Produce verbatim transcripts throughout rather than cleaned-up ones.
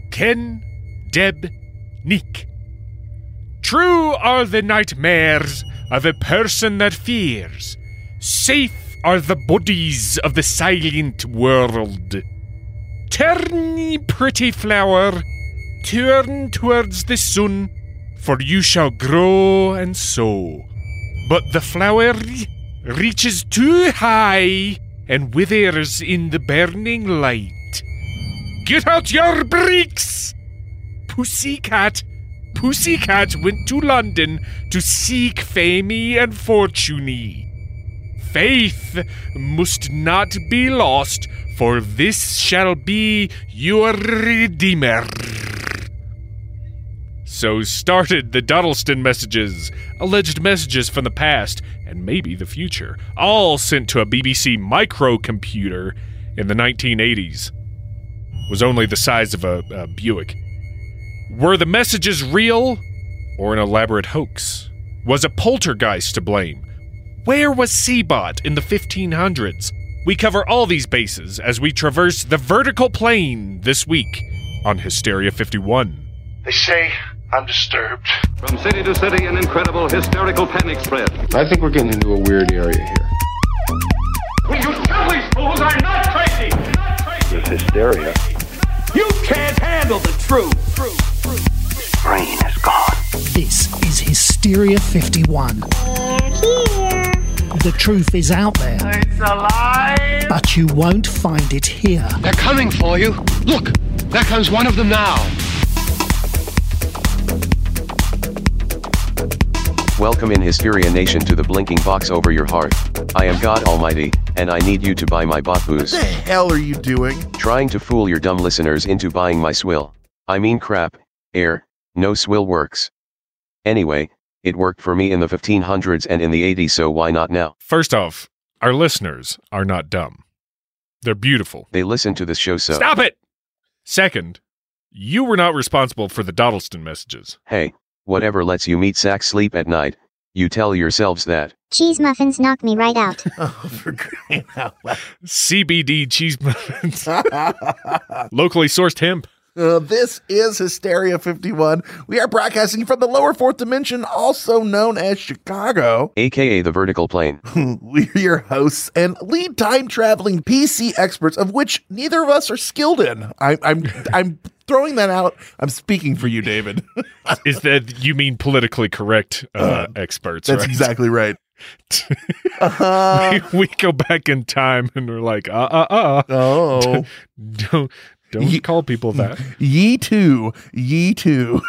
Ken, Deb, Nick. True are the nightmares of a person that fears. Safe are the bodies of the silent world. Turn, ye pretty flower, turn towards the sun, for you shall grow and sow. But the flower reaches too high and withers in the burning light. Get out your bricks! Pussycat, Pussycat went to London to seek fame and fortune. Faith must not be lost, for this shall be your redeemer. So started the Dodleston messages, alleged messages from the past and maybe the future, all sent to a B B C microcomputer in the nineteen eighties. Was only the size of a, a Buick. Were the messages real or an elaborate hoax? Was a poltergeist to blame? Where was Seabot in the fifteen hundreds? We cover all these bases as we traverse the vertical plane this week on Hysteria fifty-one. They say I'm disturbed. From city to city, an incredible hysterical panic spread. I think we're getting into a weird area here. Will you tell these fools I'm not crazy? Not crazy. This hysteria. You can't handle the truth. Truth. His brain is gone. This is Hysteria fifty-one. They're here. The truth is out there. It's alive. But you won't find it here. They're coming for you. Look, there comes one of them now. Welcome in Hysteria Nation to the blinking box over your heart. I am God Almighty, and I need you to buy my bot booze. What the hell are you doing? Trying to fool your dumb listeners into buying my swill. I mean crap, air, no swill works. Anyway, it worked for me in the fifteen hundreds and in the eighties, so why not now? First off, our listeners are not dumb. They're beautiful. They listen to this show, so... Stop it! Second, you were not responsible for the Dodleston messages. Hey, whatever lets you meet Sack sleep at night, you tell yourselves that. Cheese muffins knock me right out. Oh, for crying out loud. C B D cheese muffins. Locally sourced hemp. Uh, this is Hysteria fifty-one. We are broadcasting from the lower fourth dimension, also known as Chicago. A K A the vertical plane. We're your hosts and lead time traveling P C experts, of which neither of us are skilled in. I, I'm I'm throwing that out. I'm speaking for you, David. Is that, you mean politically correct uh, uh, experts, That's right? exactly right. uh, we, we go back in time and we're like, uh, uh, uh. Oh. Don't, don't Ye- call people that. Ye too. Ye too.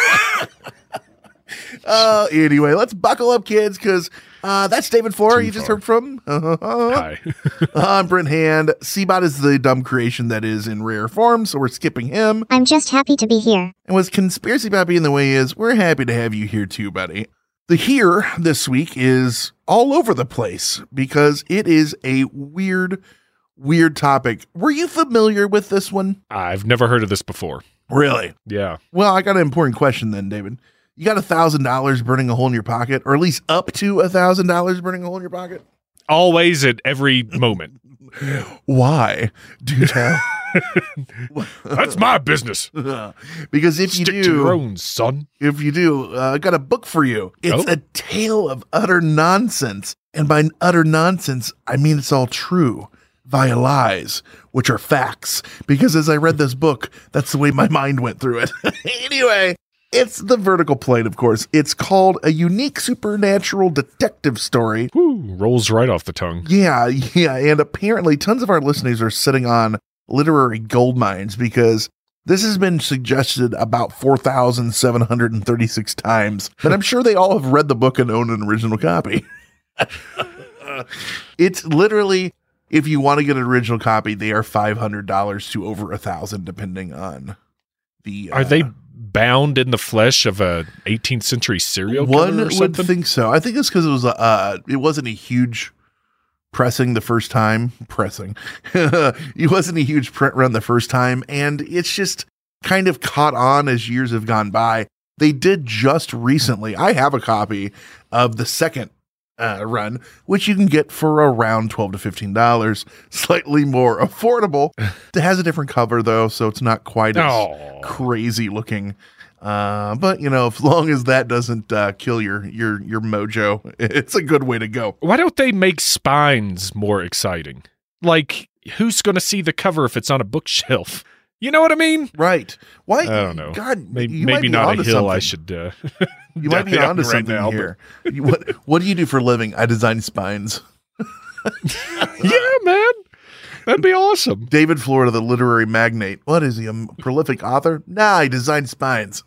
Uh, anyway, let's buckle up, kids, because uh, that's David Flora you just heard from. Hi. I'm Brent Hand. Seabot is the dumb creation that is in rare form, so we're skipping him. I'm just happy to be here. And with Conspiracy Bot being the way he is, we're happy to have you here too, buddy. The here this week is all over the place because it is a weird, weird topic. Were you familiar with this one? I've never heard of this before. Really? Yeah. Well, I got an important question then, David. You got a thousand dollars burning a hole in your pocket, or at least up to a thousand dollars burning a hole in your pocket? Always, at every moment. Why? Do tell. That's my business. Because if Stick you do, to your own, son. If you do, uh, I got a book for you. It's oh. a tale of utter nonsense, and by utter nonsense, I mean it's all true via lies, which are facts. Because as I read this book, that's the way my mind went through it. Anyway. It's the vertical plane, of course. It's called A Unique Supernatural Detective Story. Woo, rolls right off the tongue. Yeah, yeah. And apparently tons of our listeners are sitting on literary gold mines because this has been suggested about four thousand seven hundred thirty-six times. But I'm sure they all have read the book and own an original copy. It's literally, if you want to get an original copy, they are five hundred dollars to over a thousand, depending on the... Uh, are they bound in the flesh of a eighteenth century serial killer One or would something? think so. I think it's because it was a, uh, it wasn't a huge pressing the first time. Pressing. It wasn't a huge print run the first time, and it's just kind of caught on as years have gone by. They did just recently. I have a copy of the second uh, run, which you can get for around twelve to fifteen dollars, slightly more affordable. It has a different cover though, so it's not quite as Oh. crazy looking. Uh, but you know, as long as that doesn't uh, kill your your your mojo, it's a good way to go. Why don't they make spines more exciting? Like, who's going to see the cover if it's on a bookshelf? You know what I mean? Right? Why? I don't know. God, maybe, you might maybe be not a onto hill I something. should uh, You might be die on onto right something now, but- here. You- what What do you do for a living? I design spines. Yeah, man. That'd be awesome. David Florida, the literary magnate. What is he? A prolific author? Nah, he designed spines.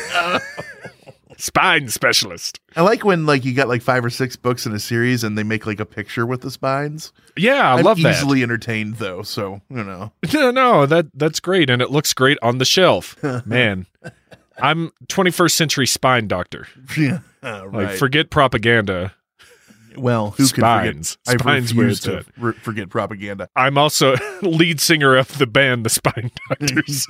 Spine specialist. I like when like you got like five or six books in a series and they make like a picture with the spines. Yeah, I I'm love that. easily entertained though, so you know. No, no, that that's great, and it looks great on the shelf. Man, I'm twenty-first century spine doctor. Yeah, uh, right. Like, forget propaganda. well, who Spines. can forget? I Spines where refuse it's to at. re- forget propaganda. I'm also lead singer of the band, the Spine Doctors.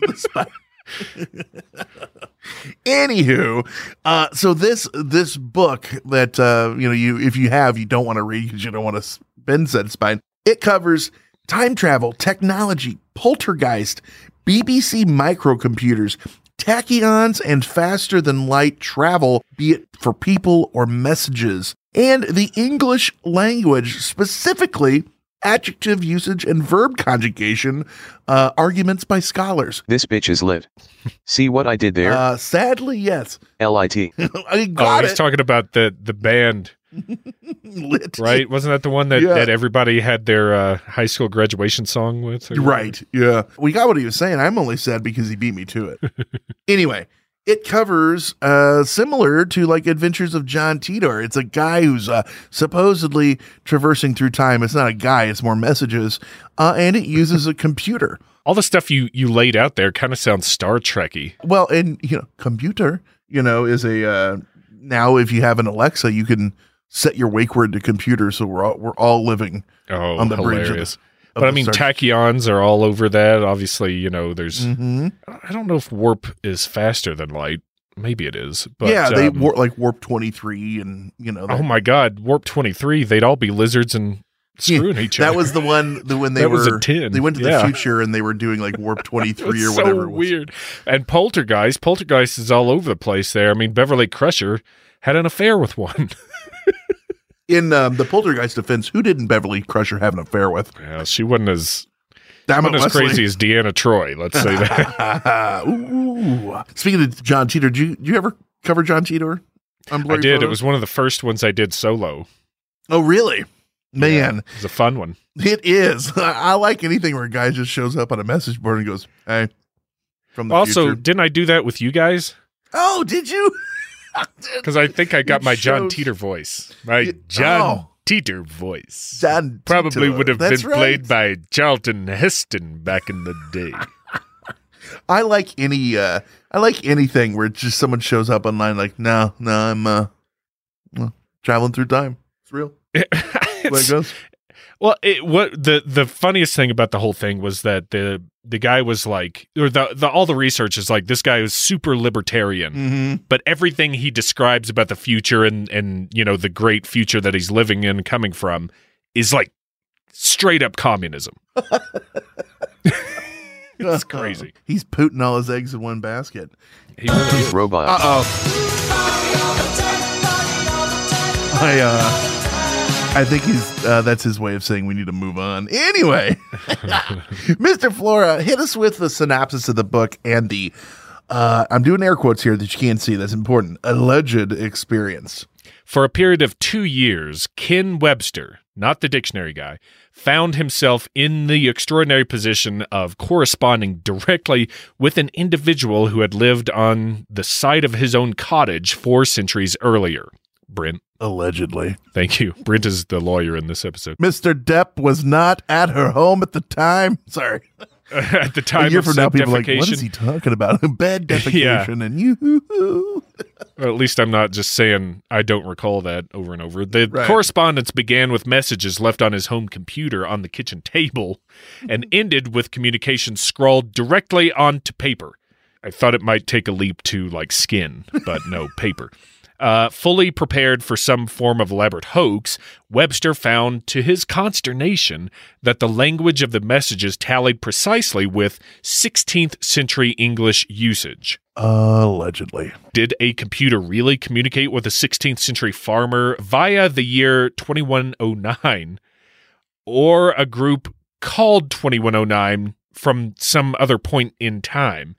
Anywho, uh, so this this book that uh, you know you if you have you don't want to read because you don't want to spend said spine. It covers time travel, technology, poltergeist, B B C microcomputers, tachyons, and faster than light travel, be it for people or messages, and the English language, specifically adjective usage and verb conjugation, uh, arguments by scholars. This bitch is lit. See what I did there? Uh, sadly, yes. L I T. I Oh, got he's it. talking about the the band, Lit. right? Wasn't that the one that, Yeah. that everybody had their uh, high school graduation song with? or- Right. Yeah. We got what he was saying. I'm only sad because he beat me to it. Anyway, it covers uh, similar to like Adventures of John Titor. It's a guy who's uh, supposedly traversing through time. It's not a guy, it's more messages. Uh, and it uses a computer. All the stuff you, you laid out there kind of sounds Star Trek-y. Well, and you know, computer, you know, is a uh, now if you have an Alexa, you can set your wake word to computer. So we're all, we're all living Oh, on the bridge of the- hilarious. of But I the mean, Star- tachyons are all over that. Obviously, you know, there's. Mhm. I don't know if warp is faster than light. Maybe it is. But, yeah, they um, war- like warp twenty-three, and you know. Oh my God, warp twenty-three. They'd all be lizards and screwing Yeah, each other. That was the one the when they That were was a ten, they went to the yeah. future and they were doing like warp twenty-three or It's whatever. so it was. weird. And Poltergeist, Poltergeist is all over the place there. I mean, Beverly Crusher had an affair with one. In um, the Poltergeist defense, who didn't Beverly Crusher have an affair with? Yeah, she wasn't as, Damn it, wasn't as Wesley. crazy as Deanna Troy. Let's say that. Ooh. Speaking of John Titor, did you, did you ever cover John Titor? on I Blurry did. It Photos? was one of the first ones I did solo. Oh, really? Man, It was a fun one. it is. I, I like anything where a guy just shows up on a message board and goes, "Hey, from the Also, future." didn't I do that with you guys? Oh, did you? Because I think I got It my John shows- Teeter voice. My You- John oh. Teeter voice. John Probably Titor. would have That's been right. played by Charlton Heston back in the day. I like any uh I like anything where just someone shows up online like, no, no, I'm uh well, traveling through time. It's real. That's the way it It's- goes. Well, it, what the the funniest thing about the whole thing was that the the guy was like, or the, the all the research is like, this guy is super libertarian, Mm-hmm. but everything he describes about the future and and you know the great future that he's living in, coming from, is like straight up communism. It's crazy. He's putting all his eggs in one basket. He really is. Robot. Uh oh. I uh I think he's uh, that's his way of saying we need to move on. Anyway, Mister Flora, hit us with the synopsis of the book and the uh, I'm doing air quotes here that you can't see. That's important. Alleged experience. For a period of two years, Ken Webster, not the dictionary guy, found himself in the extraordinary position of corresponding directly with an individual who had lived on the site of his own cottage four centuries earlier. Brent. Allegedly. Thank you. Brent is the lawyer in this episode. Mister Depp was not at her home at the time. Sorry. At the A time year of from now, people are like, what is defecation, he talking about? Bed defecation and you. or at least I'm not just saying I don't recall that over and over. The Right. correspondence began with messages left on his home computer on the kitchen table and ended with communication scrawled directly onto paper. I thought it might take a leap to like skin, but no, paper. Uh, fully prepared for some form of elaborate hoax, Webster found, to his consternation, that the language of the messages tallied precisely with sixteenth century English usage. Allegedly. Did a computer really communicate with a sixteenth century farmer via the year twenty-one oh nine, or a group called twenty-one oh nine from some other point in time?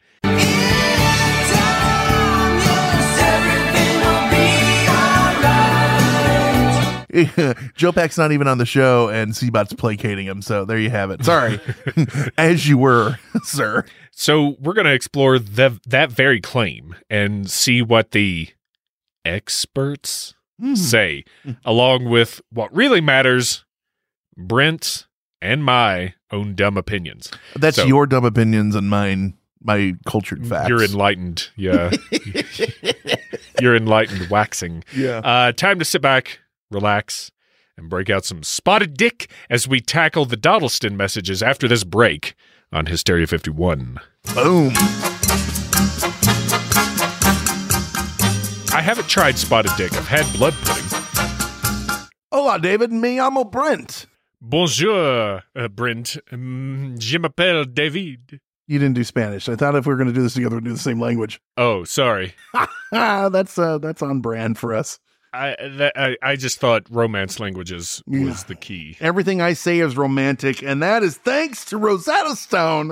Joe Pack's not even on the show, and Seabot's placating him, so there you have it. Sorry. As you were, sir. So we're going to explore the, that very claim and see what the experts mm. say, along with what really matters, Brent and my own dumb opinions. That's so, your dumb opinions and mine, my cultured facts. You're enlightened, yeah. You're enlightened waxing. Yeah. Uh, time to sit back, relax, and break out some spotted dick as we tackle the Dawdleston messages after this break on Hysteria fifty-one. Boom. I haven't tried spotted dick. I've had blood pudding. Hola, David. Me llamo Brent. Bonjour, uh, Brent. Um, je m'appelle David. You didn't do Spanish. I thought if we were going to do this together, we'd do the same language. Oh, sorry. that's uh, that's on brand for us. I, that, I I just thought romance languages was yeah. the key. Everything I say is romantic, and that is thanks to Rosetta Stone.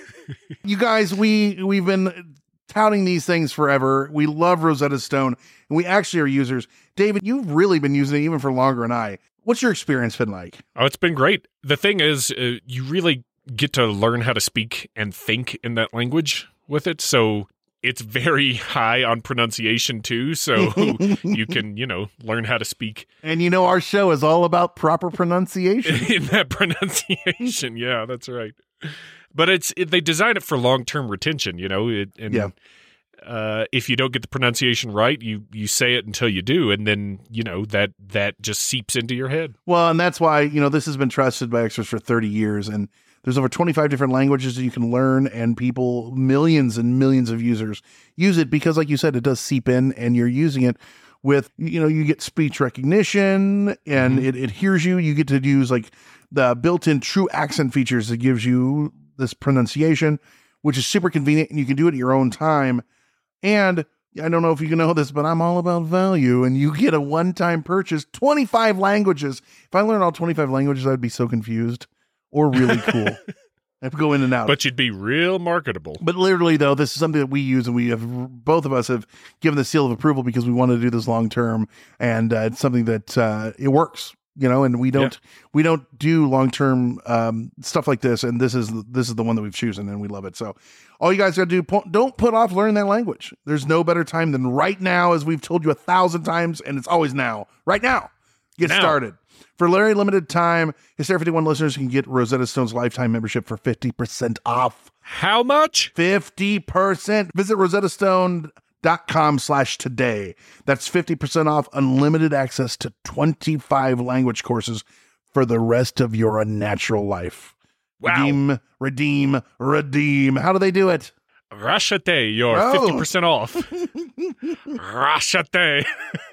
You guys, we we've been touting these things forever. We love Rosetta Stone, and we actually are users. David, you've really been using it even for longer than I. What's your experience been like? Oh, it's been great. The thing is, uh, you really get to learn how to speak and think in that language with it, so it's very high on pronunciation, too, so you can, you know, learn how to speak. And, you know, our show is all about proper pronunciation. In that pronunciation, yeah, that's right. But it's it, they design it for long-term retention, you know, it, and yeah. uh, if you don't get the pronunciation right, you, you say it until you do, and then, you know, that, that just seeps into your head. Well, and that's why, you know, this has been trusted by experts for thirty years, and there's over twenty-five different languages that you can learn, and people, millions and millions of users use it because, like you said, it does seep in, and you're using it with, you know, you get speech recognition, and mm-hmm. it, it hears you. You get to use like the built-in true accent features that gives you this pronunciation, which is super convenient, and you can do it at your own time. And I don't know if you know this, but I'm all about value, and you get a one-time purchase, twenty-five languages. If I learned all twenty-five languages, I'd be so confused. Or really cool. I have to go in and out. But you'd be real marketable. But literally, though, this is something that we use, and we have, both of us have given the seal of approval because we want to do this long term, and uh, it's something that uh, it works, you know. And we don't yeah. we don't do long term um, stuff like this, and this is this is the one that we've chosen, and we love it. So, all you guys got to do, don't put off learning that language. There's no better time than right now, as we've told you a thousand times, and it's always now. Right now, get now. started. For a very limited time, Hysteria fifty-one listeners can get Rosetta Stone's lifetime membership for fifty percent off. How much? fifty percent. Visit rosettastone.com slash today. That's fifty percent off unlimited access to twenty-five language courses for the rest of your unnatural life. Wow. Redeem, redeem, redeem. How do they do it? Rashate, you're oh. fifty percent off. Rashate.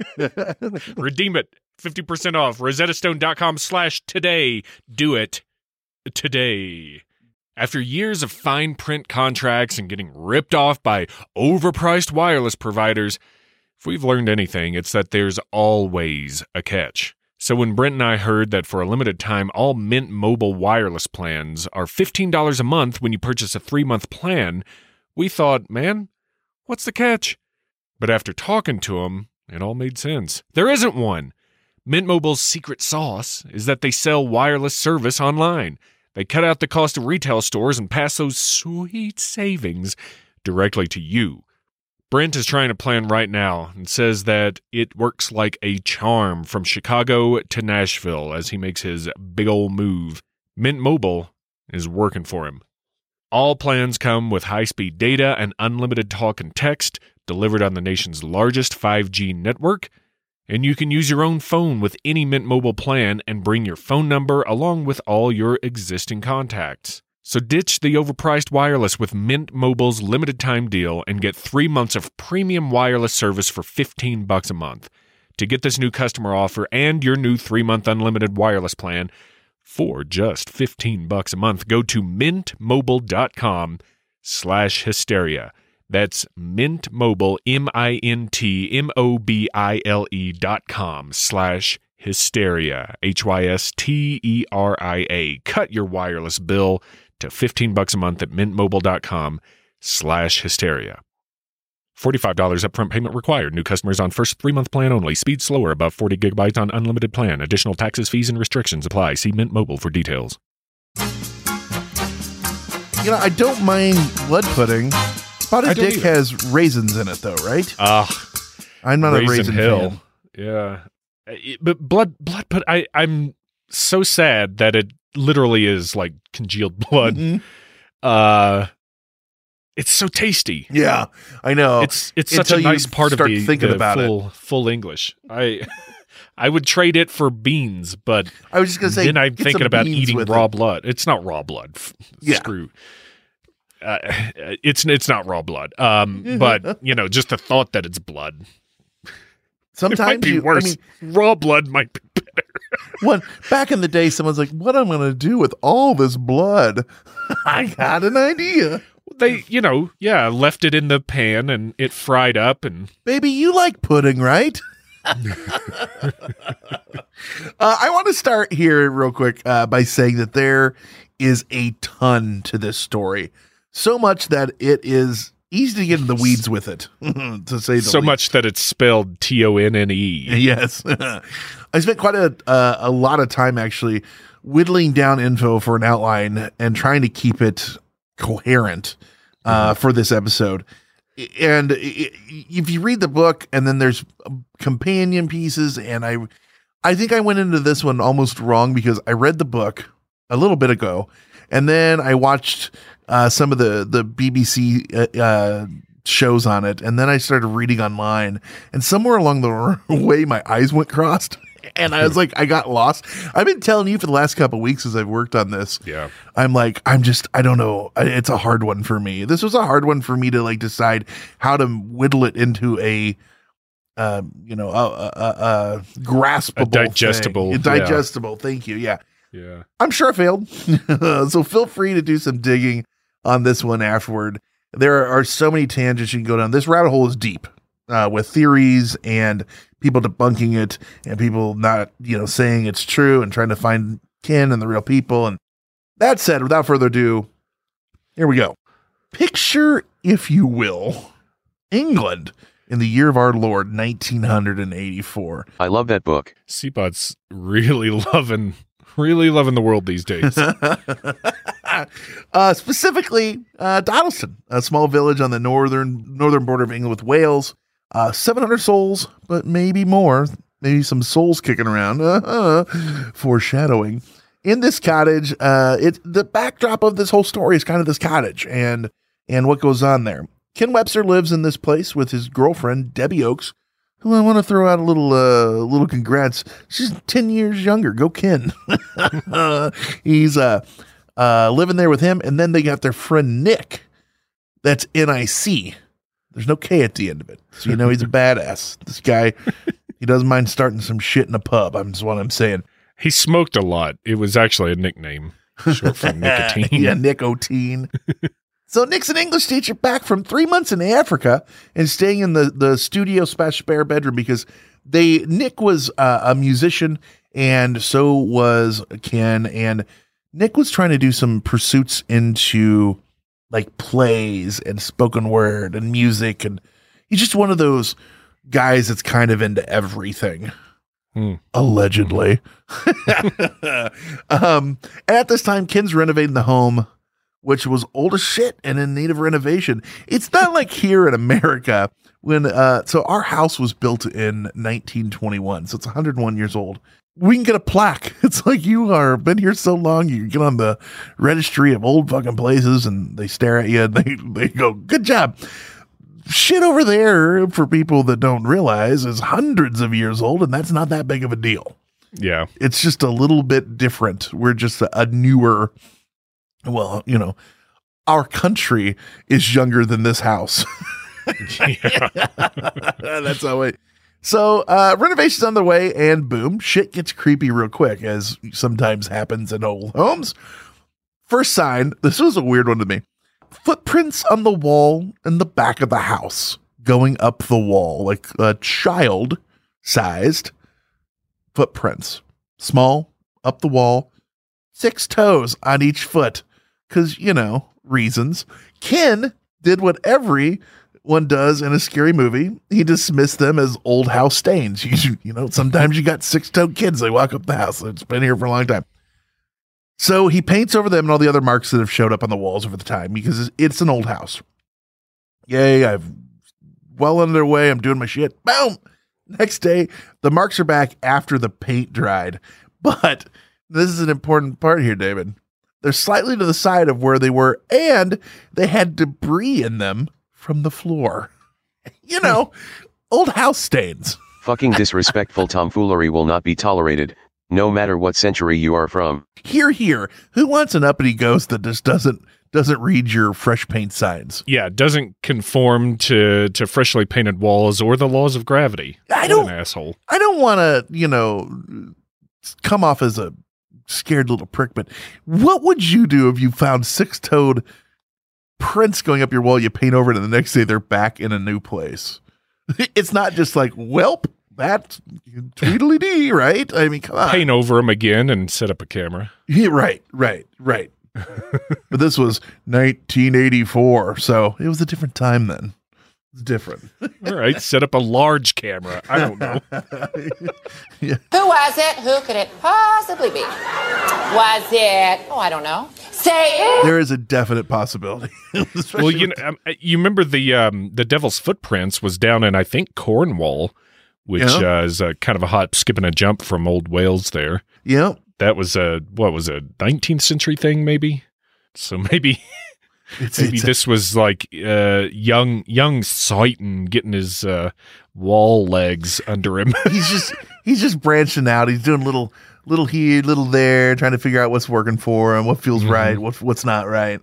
Redeem it. fifty percent off. rosettastone.com slash today. Do it today. After years of fine print contracts and getting ripped off by overpriced wireless providers, if we've learned anything, it's that there's always a catch. So when Brent and I heard that for a limited time, all Mint Mobile wireless plans are fifteen dollars a month when you purchase a three-month plan, we thought, man, what's the catch? But after talking to him, it all made sense. There isn't one. Mint Mobile's secret sauce is that they sell wireless service online. They cut out the cost of retail stores and pass those sweet savings directly to you. Brent is trying to plan right now and says that it works like a charm from Chicago to Nashville as he makes his big ol' move. Mint Mobile is working for him. All plans come with high-speed data and unlimited talk and text delivered on the nation's largest five G network. And you can use your own phone with any Mint Mobile plan and bring your phone number along with all your existing contacts. So ditch the overpriced wireless with Mint Mobile's limited time deal and get three months of premium wireless service for fifteen bucks a month. To get this new customer offer and your new three-month unlimited wireless plan for just fifteen bucks a month, go to mintmobile.com slash hysteria. That's Mint Mobile, M-I-N-T-M-O-B-I-L-E dot com slash hysteria, H Y S T E R I A. Cut your wireless bill to fifteen bucks a month at mintmobile.com slash hysteria. forty-five dollars upfront payment required. New customers on first three-month plan only. Speed slower above forty gigabytes on unlimited plan. Additional taxes, fees, and restrictions apply. See Mint Mobile for details. You know, I don't mind blood pudding. Spotted I don't Dick either. has raisins in it, though, right? Ugh. I'm not Raisin a raisin Hill. fan. Yeah. It- but blood, blood put, I, I'm so sad that it literally is like congealed blood. Mhm. Uh, it's so tasty. Yeah, I know. It's it's such a Until you nice part of start the, thinking the about it. full full English. I I would trade it for beans, but I was just gonna say. then I'm get thinking some about beans eating with raw it. blood. It's not raw blood. F- Yeah. Screw. Uh, it's it's not raw blood. Um, but you know, just the thought that it's blood. Sometimes it might be you, worse. I mean, Raw blood might be better. when back in the day, someone's like, "What am I going to do with all this blood?" I got an idea. They, you know, yeah, left it in the pan and it fried up and Baby, you like pudding, right? uh, I want to start here real quick uh, by saying that there is a ton to this story. So much that it is easy to get in the weeds with it, to say the so least. much that it's spelled T O N N E. Yes. I spent quite a uh, a lot of time actually whittling down info for an outline and trying to keep it coherent uh, for this episode. And i- if you read the book and then there's companion pieces, and I, I think I went into this one almost wrong because I read the book a little bit ago, and then I watched uh, some of the the B B C uh, uh, shows on it, and then I started reading online, and somewhere along the way my eyes went crossed. And I was like, I got lost. I've been telling you for the last couple of weeks as I've worked on this. Yeah. I'm like, I'm just, I don't know. I- It's a hard one for me. This was a hard one for me to like decide how to whittle it into a, uh, you know, a, a, a, a graspable, A digestible, thing. A yeah. digestible. Thank you. Yeah. Yeah. I'm sure I failed. So feel free to do some digging on this one afterward. There are so many tangents you can go down. This rabbit hole is deep uh, with theories and people debunking it and people not, you know, saying it's true and trying to find kin and the real people. And that said, without further ado, here we go. Picture, if you will, England in the year of our Lord, nineteen eighty-four. I love that book. Seabot's really loving, really loving the world these days. uh, specifically, uh, Dodleston, a small village on the northern northern border of England with Wales. Uh, seven hundred souls, but maybe more. Maybe some souls kicking around. Uh-huh. Foreshadowing. In this cottage, uh, it the backdrop of this whole story is kind of this cottage and and what goes on there. Ken Webster lives in this place with his girlfriend Debbie Oakes, who I want to throw out a little uh, little congrats. She's ten years younger. Go Ken. He's uh, uh, living there with him, and then they got their friend Nick. That's N I C. There's no K at the end of it. So you know he's a badass. This guy, he doesn't mind starting some shit in a pub. I'm just what I'm saying. He smoked a lot. It was actually a nickname, short for nicotine. Yeah, nicotine. So Nick's an English teacher back from three months in Africa and staying in the, the studio slash spare bedroom because they Nick was uh, a musician and so was Ken. And Nick was trying to do some pursuits into like plays and spoken word and music. And he's just one of those guys that's kind of into everything. Hmm. Allegedly. um, and at this time, Ken's renovating the home, which was old as shit and in need of renovation. It's not like here in America when, uh, so our house was built in nineteen twenty-one. So it's one hundred one years old. We can get a plaque. It's like you are been here so long. You get on the registry of old fucking places and they stare at you and they, they go, good job. Shit over there for people that don't realize is hundreds of years old. And that's not that big of a deal. Yeah. It's just a little bit different. We're just a, a newer Well, you know, our country is younger than this house. That's how it. So uh, renovations on the way, and boom, shit gets creepy real quick, as sometimes happens in old homes. First sign, this was a weird one to me. Footprints on the wall in the back of the house, going up the wall, like a child-sized footprints. Small, up the wall, six toes on each foot, because, you know, reasons. Ken did what everyone does in a scary movie. He dismissed them as old house stains. You, you know, sometimes you got six-toed kids. They walk up the house. It's been here for a long time. So he paints over them and all the other marks that have showed up on the walls over the time, because it's an old house. Yay, I've well underway. I'm doing my shit. Boom. Next day, the marks are back after the paint dried. But this is an important part here, David. They're slightly to the side of where they were, and they had debris in them from the floor. You know, old house stains. Fucking disrespectful tomfoolery will not be tolerated, no matter what century you are from. Here, here. Who wants an uppity ghost that just doesn't doesn't read your fresh paint signs? Yeah, doesn't conform to, to freshly painted walls or the laws of gravity. I What don't. an asshole. I don't want to, you know, come off as a scared little prick, but what would you do if you found six-toed prints going up your wall? You paint over it, and the next day they're back in a new place. It's not just like, welp, that's tweedledee, right? I mean, come on. Paint over them again and set up a camera. Yeah, right, right, right. But this was nineteen eighty-four, so it was a different time then. It's different. All right, set up a large camera. I don't know. Yeah. Who was it? Who could it possibly be? Was it? Oh, I don't know. Say it. There is a definite possibility. Well, you know, um, you remember the um, the Devil's Footprints was down in, I think, Cornwall, which Yeah. uh, is a, kind of a hot skip and a jump from Old Wales there. Yeah. That was a, what was a nineteenth century thing, maybe? So maybe... It's, Maybe it's a- this was like uh, young young Satan getting his uh, wall legs under him. he's just he's just branching out. He's doing little little here, little there, trying to figure out what's working for him, what feels Mm-hmm. right, what what's not right.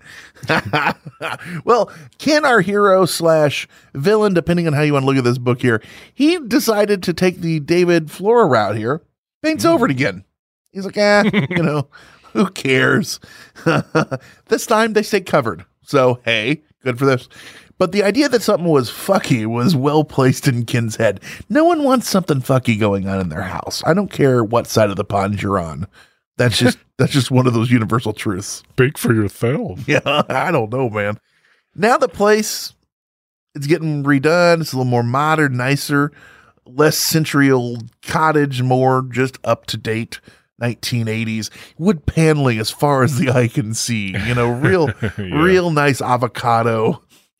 Well, Ken, our hero slash villain, depending on how you want to look at this book here, he decided to take the David Flora route here. Paints Mm. over it again. He's like, ah, you know, who cares? This time they stay covered. So, hey, good for this. But the idea that something was fucky was well placed in Ken's head. No one wants something fucky going on in their house. I don't care what side of the pond you're on. That's just that's just one of those universal truths. Speak for yourself. Yeah, I don't know, man. Now the place, it's getting redone. It's a little more modern, nicer, less century-old cottage, more just up-to-date nineteen eighties. Wood paneling as far as the eye can see. You know, real, Yeah. real nice avocado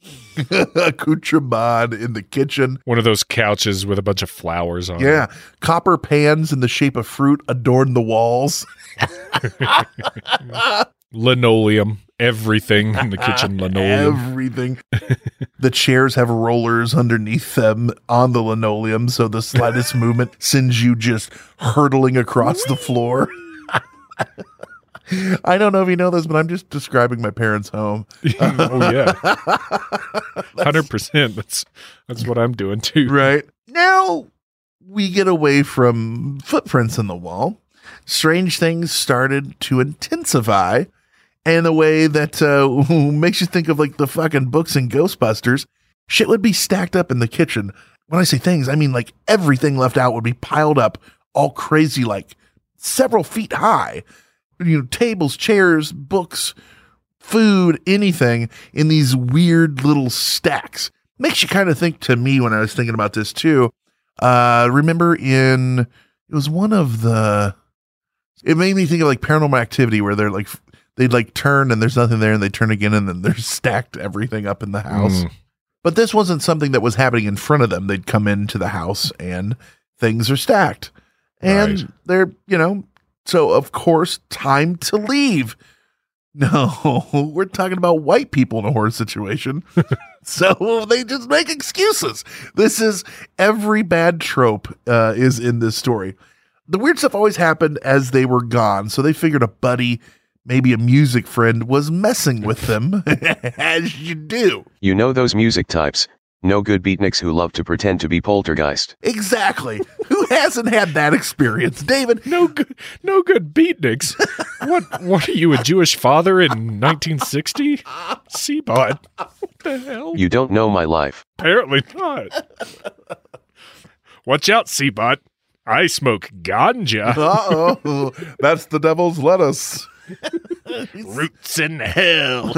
accoutrement in the kitchen. One of those couches with a bunch of flowers on Yeah. Copper pans in the shape of fruit adorn the walls. it. Linoleum. Everything in the kitchen linoleum. Everything. The chairs have rollers underneath them on the linoleum, so the slightest movement sends you just hurtling across the floor. I don't know if you know this, but I'm just describing my parents' home. Oh, yeah. one hundred percent. That's, that's what I'm doing, too. Right. Now we get away from footprints in the wall. Strange things started to intensify in a way that uh, makes you think of like the fucking books in Ghostbusters. Shit would be stacked up in the kitchen. When I say things, I mean like everything left out would be piled up all crazy, like several feet high. You know, tables, chairs, books, food, anything in these weird little stacks. Makes you kind of think to me when I was thinking about this too. Uh, remember in, it was one of the, it made me think of like Paranormal Activity where they're like, they'd like turn and there's nothing there and they turn again and then they're stacked everything up in the house. Mm. But this wasn't something that was happening in front of them. They'd come into the house and things are stacked. And Right. they're, you know, so of course, time to leave. No, we're talking about white people in a horror situation. So they just make excuses. This is every bad trope uh, is in this story. The weird stuff always happened as they were gone. So they figured a buddy maybe a music friend was messing with them, as you do. You know those music types, no good beatniks who love to pretend to be poltergeist. Exactly. Who hasn't had that experience, David? No good, no good beatniks. What? What are you, a Jewish father in nineteen sixty? Seabot. What the hell? You don't know my life. Apparently not. Watch out, Seabot. I smoke ganja. Uh-oh. That's the devil's lettuce. Roots in hell.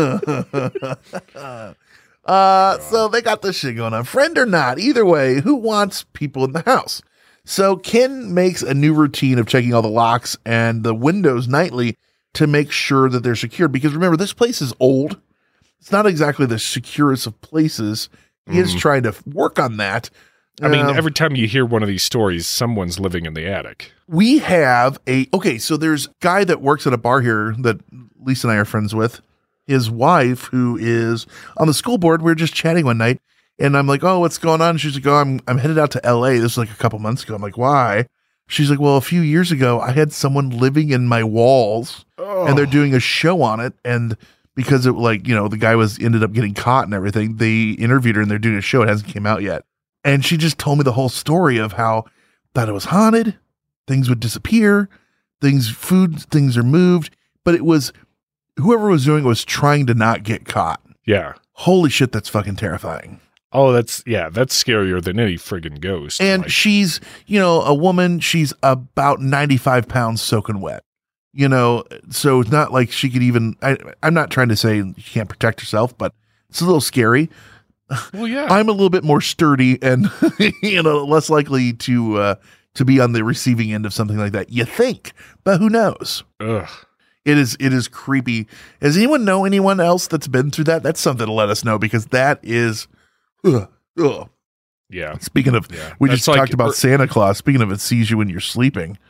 uh, so they got this shit going on. Friend or not, either way, who wants people in the house? So Ken makes a new routine of checking all the locks and the windows nightly to make sure that they're secure. Because remember, this place is old. It's not exactly the securest of places. He is Mm. trying to work on that. I mean, Um, every time you hear one of these stories, someone's living in the attic. We have a, okay, so there's a guy that works at a bar here that Lisa and I are friends with. His wife, who is on the school board, we were just chatting one night, and I'm like, oh, what's going on? She's like, oh, I'm, I'm headed out to L A. This was like a couple months ago. I'm like, why? She's like, well, a few years ago, I had someone living in my walls, and they're doing a show on it, and because it, like, you know, the guy was ended up getting caught and everything, they interviewed her, and they're doing a show. It hasn't came out yet. And she just told me the whole story of how that it was haunted, things would disappear, things, food, things are moved, but it was, whoever was doing it was trying to not get caught. Yeah. Holy shit, that's fucking terrifying. Oh, that's, yeah, that's scarier than any friggin' ghost. And Like, she's, you know, a woman, she's about ninety-five pounds soaking wet, you know, so it's not like she could even, I, I'm not trying to say she can't protect herself, but it's a little scary. well, yeah. I'm a little bit more sturdy and, you know, less likely to, uh, to be on the receiving end of something like that. You think, but who knows? Ugh. It is, it is creepy. Does anyone know anyone else that's been through that? That's something to let us know, because that is, ugh, ugh. Yeah. Speaking of, Yeah. we That's just like- talked about er- Santa Claus. Speaking of, it sees you when you're sleeping.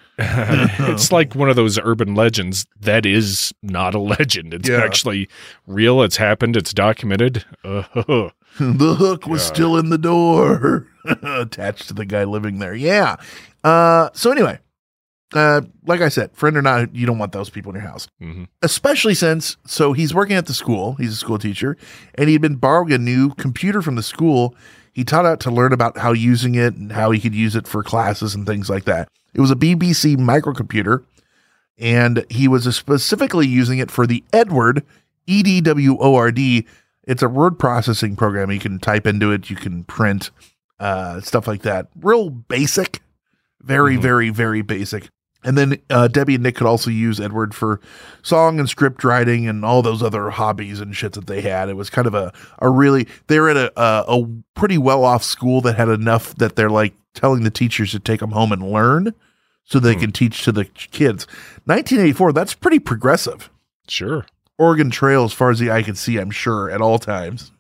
It's like one of those urban legends that is not a legend. It's Yeah. actually real. It's happened. It's documented. Uh, The hook was God. still in the door, attached to the guy living there. Yeah. Uh, so anyway, uh, like I said, friend or not, you don't want those people in your house, mm-hmm. especially since, so he's working at the school. He's a school teacher, and he'd been borrowing a new computer from the school. He taught out to learn about how using it and how he could use it for classes and things like that. It was a B B C microcomputer, and he was specifically using it for the Edward, E D W O R D. It's a word processing program. You can type into it. You can print, uh, stuff like that. Real basic, very, Mm-hmm. very, very basic. And then uh, Debbie and Nick could also use Edward for song and script writing and all those other hobbies and shit that they had. It was kind of a, a really, they were at a, a, a pretty well-off school that had enough that they're like telling the teachers to take them home and learn so they Hmm. can teach to the kids. nineteen eighty-four, that's pretty progressive. Sure. Oregon Trail, as far as the eye can see, I'm sure, at all times.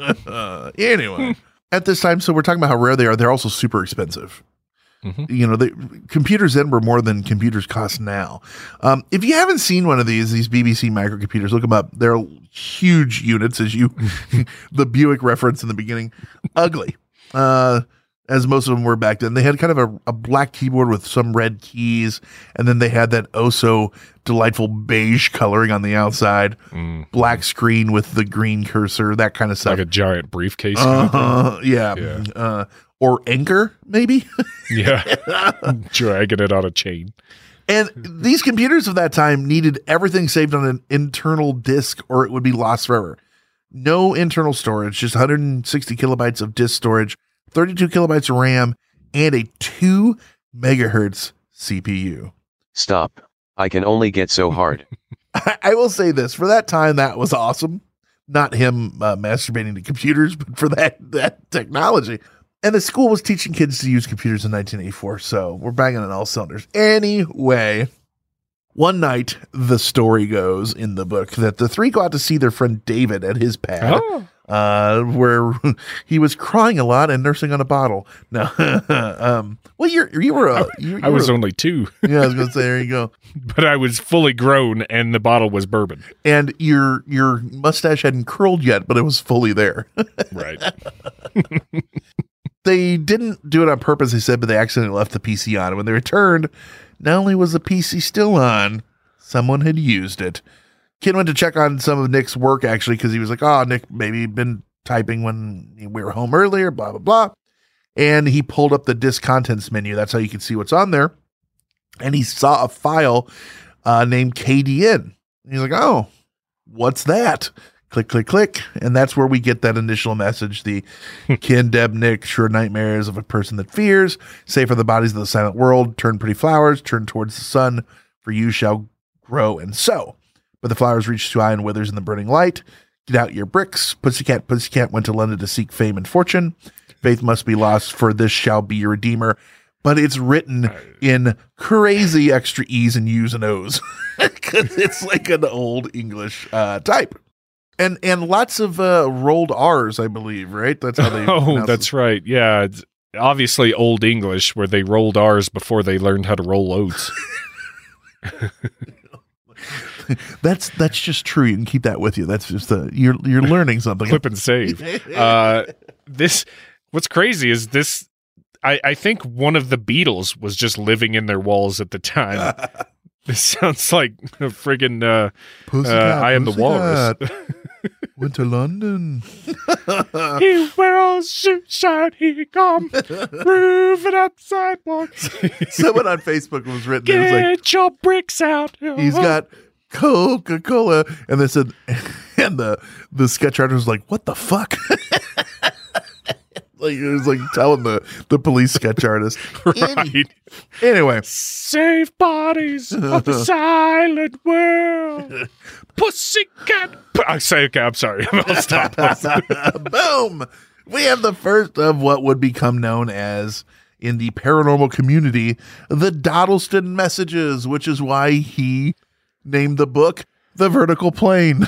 Anyway, at this time, so we're talking about how rare they are. They're also super expensive. Mhm. You know, the computers then were more than computers cost now. Um, if you haven't seen one of these, these B B C microcomputers, look them up. They're huge units, as you, the Buick reference in the beginning. Ugly. Uh, as most of them were back then. They had kind of a, a black keyboard with some red keys, and then they had that oh so delightful beige coloring on the outside, Mm. black screen with the green cursor, that kind of stuff. Like a giant briefcase. kind of thing. Uh, yeah. Yeah. Uh, or Anchor, maybe. Yeah. Dragging it on a chain. And these computers of that time needed everything saved on an internal disk or it would be lost forever. No internal storage, just one hundred sixty kilobytes of disk storage, thirty-two kilobytes of RAM, and a two megahertz C P U. Stop. I can only get so hard. I, I will say this, for that time, that was awesome. Not him uh, masturbating to computers, but for that, that technology. And the school was teaching kids to use computers in nineteen eighty-four, so we're banging on all cylinders. Anyway, one night, the story goes in the book that the three go out to see their friend David at his pad, Oh. uh, where he was crying a lot and nursing on a bottle. No, um, well, you're you were a, you, you I was were, only two, yeah, I was gonna say there you go. but I was fully grown and the bottle was bourbon. And your your mustache hadn't curled yet, but it was fully there. Right. They didn't do it on purpose, they said, but they accidentally left the P C on. And when they returned, not only was the P C still on, someone had used it. Ken went to check on some of Nick's work, actually, because he was like, oh, Nick maybe been typing when we were home earlier, blah, blah, blah. And he pulled up the disk contents menu. That's how you can see what's on there. And he saw a file uh, named K D N. And he's like, oh, what's that? Click, click, click. And that's where we get that initial message. The Ken, Deb, Nick, sure nightmares of a person that fears. Safe are the bodies of the silent world. Turn pretty flowers. Turn towards the sun. For you shall grow and sow. But the flowers reach too high and withers in the burning light. Get out your bricks. Pussycat, Pussycat went to London to seek fame and fortune. Faith must be lost, for this shall be your redeemer. But it's written in crazy extra E's and U's and O's because it's like an old English uh, type. And and lots of uh, rolled R's, I believe, right? That's how they. Oh, that's it. Right. Yeah, it's obviously Old English, where they rolled R's before they learned how to roll oats. that's that's just true. You can keep that with you. That's just a, you're you're learning something. Clip and save. Uh, this. What's crazy is this. I, I think one of the Beatles was just living in their walls at the time. This sounds like a friggin' uh, uh, I Am the Walrus. Went to London. He wears shoes shine, he come, moving up sidewalks. Someone on Facebook was written. Get it was like, your bricks out. He's got Coca-Cola, and they said, and the the sketch artist was like, "What the fuck?" Like it was like telling the, the police sketch artist. Right. Any, anyway. Save bodies of the silent world. Pussycat. I say, okay, I'm sorry. I'll stop. Boom. We have the first of what would become known as, in the paranormal community, the Dodleston Messages, which is why he named the book The Vertical Plane.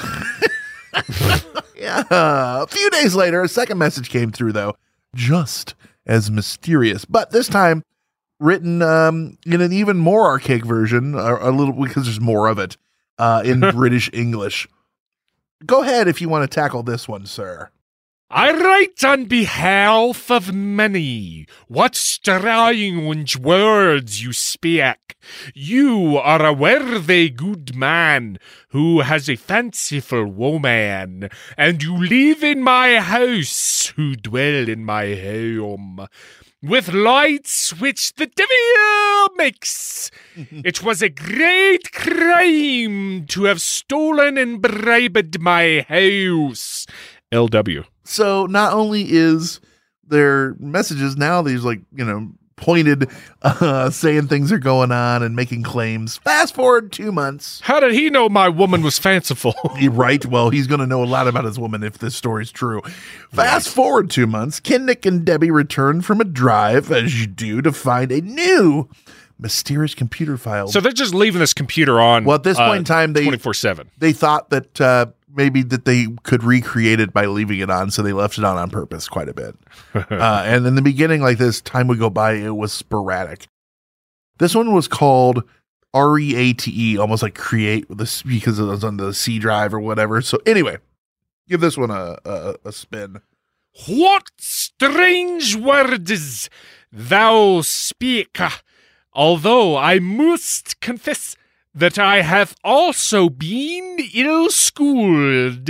Yeah. A few days later, a second message came through, though. Just as mysterious, but this time written um, in an even more archaic version, a, a little because there's more of it uh, in British English. Go ahead if you want to tackle this one, sir. I write on behalf of many. What strange words you speak. You are a worthy good man who has a fanciful woman, and you live in my house, who dwell in my home, with lights which the devil makes. It was a great crime to have stolen and bribed my house. L W. So not only is their messages now these like, you know, pointed, uh, saying things are going on and making claims. Fast forward two months. How did he know my woman was fanciful? Right. Well, he's going to know a lot about his woman if this story's true. Fast right. forward two months. Ken, Nick, and Debbie return from a drive, as you do, to find a new mysterious computer file. So they're just leaving this computer on. Well, at this point uh, in time, they twenty-four seven. They thought that uh, maybe that they could recreate it by leaving it on, so they left it on on purpose quite a bit. uh, and in the beginning, like this, time would go by, it was sporadic. This one was called R E A T E, almost like create with this because it was on the C drive or whatever. So anyway, give this one a, a, a spin. What strange words thou speak, although I must confess that I have also been ill-schooled.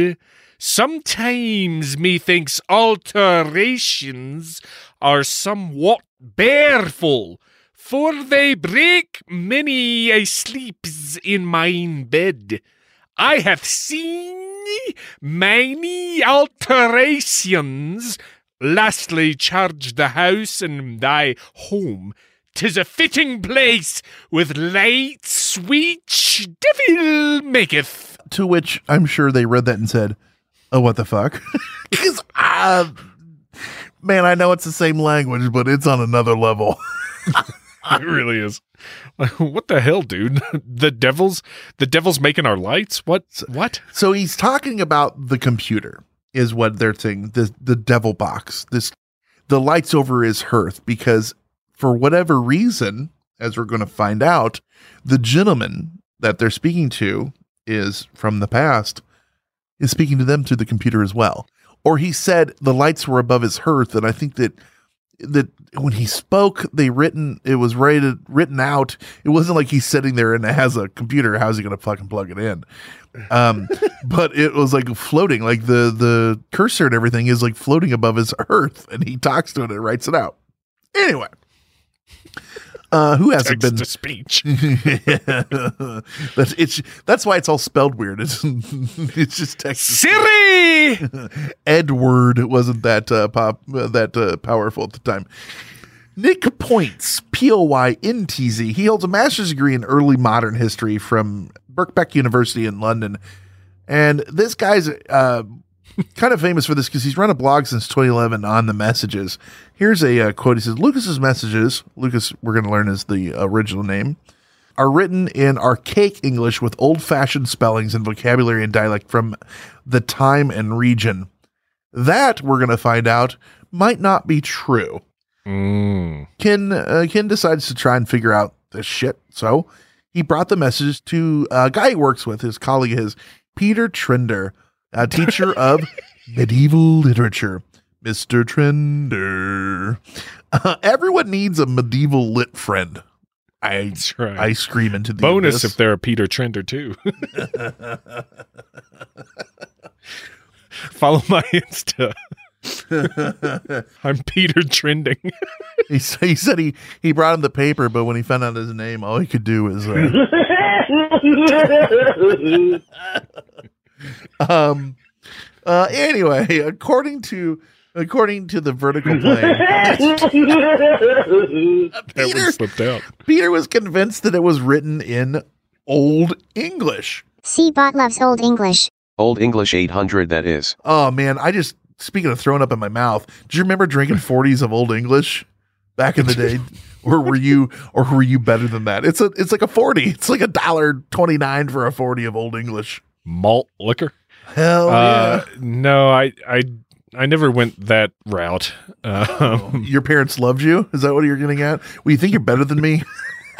Sometimes methinks alterations are somewhat bareful, for they break many a sleeps in mine bed. I have seen many alterations. Lastly, charge the house and thy home. 'Tis a fitting place with lights which devil maketh. To which I'm sure they read that and said, oh, what the fuck? Because, uh, man, I know it's the same language, but it's on another level. It really is. What the hell, dude? The devil's the devil's making our lights? What? What? So he's talking about the computer is what they're saying. The the devil box. This the lights over his hearth, because for whatever reason, as we're going to find out, the gentleman that they're speaking to is from the past, is speaking to them through the computer as well. Or he said the lights were above his hearth, and I think that that when he spoke, they written, it was rated, written out. It wasn't like he's sitting there and has a computer. How's he going to fucking plug it in? Um, but it was like floating, like the, the cursor and everything is like floating above his earth, and he talks to it and writes it out. Anyway, uh, who hasn't Text been to speech? yeah. That's it's that's why it's all spelled weird. It's it's just text. Siri. Edward wasn't that uh, pop uh, that uh, powerful at the time. Nick Points, P O Y N T Z. He holds a master's degree in early modern history from Birkbeck University in London, and this guy's uh, kind of famous for this because he's run a blog since twenty eleven on the messages. Here's a uh, quote. He says, Lucas's messages, Lucas, we're going to learn is the original name, are written in archaic English with old-fashioned spellings and vocabulary and dialect from the time and region. That, we're going to find out, might not be true. Mm. Ken, uh, Ken decides to try and figure out this shit, so he brought the messages to a guy he works with, his colleague, his Peter Trinder, a teacher of medieval literature. Mister Trinder. Uh, everyone needs a medieval lit friend. I That's right. I scream into the bonus abyss. if they're a Peter Trender too. Follow my Insta. I'm Peter Trending. he, s- he said he, he brought him the paper, but when he found out his name, all he could do was uh, um uh anyway, according to according to the vertical plane, That Peter, one slipped out. Peter was convinced that it was written in Old English. C-Bot loves Old English. Old English eight hundred, that is. Oh man, I just, speaking of throwing up in my mouth, do you remember drinking forties of Old English back in the day? Or were you, or were you better than that? It's a, it's like a forty. It's like a dollar twenty-nine for a forty of Old English. Malt liquor. Hell Uh, yeah. no, I, I, I never went that route. Um, Your parents loved you? Is that what you're getting at? Well, you think you're better than me?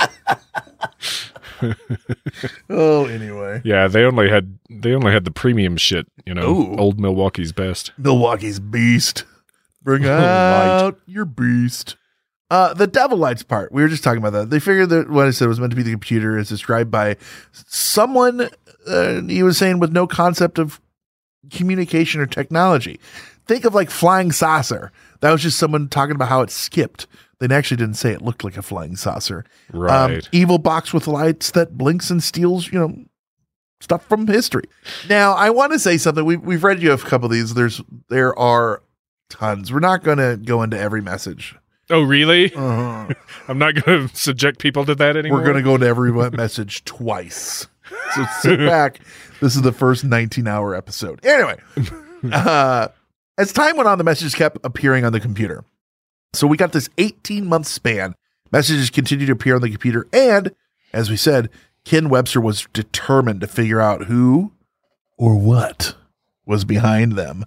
Oh, anyway. yeah, they only had they only had the premium shit. You know, Ooh. old Milwaukee's best. Milwaukee's beast. Bring Light. out your beast. Uh, the devil lights part. We were just talking about that. They figured that what I said was meant to be the computer is described by someone, uh, he was saying, with no concept of communication or technology. Think of like flying saucer. That was just someone talking about how it skipped. They actually didn't say it looked like a flying saucer. Um, Right. evil box with lights that blinks and steals, you know, stuff from history. Now, I want to say something. We've, we've read you a couple of these. There's, there are tons. We're not going to go into every message. Oh, really? Uh-huh. I'm not going to subject people to that anymore. We're going to go into every message twice. So sit back. This is the first nineteen hour episode. Anyway, uh, as time went on, the messages kept appearing on the computer. So we got this eighteen month span. Messages continued to appear on the computer. And as we said, Ken Webster was determined to figure out who or what was behind them.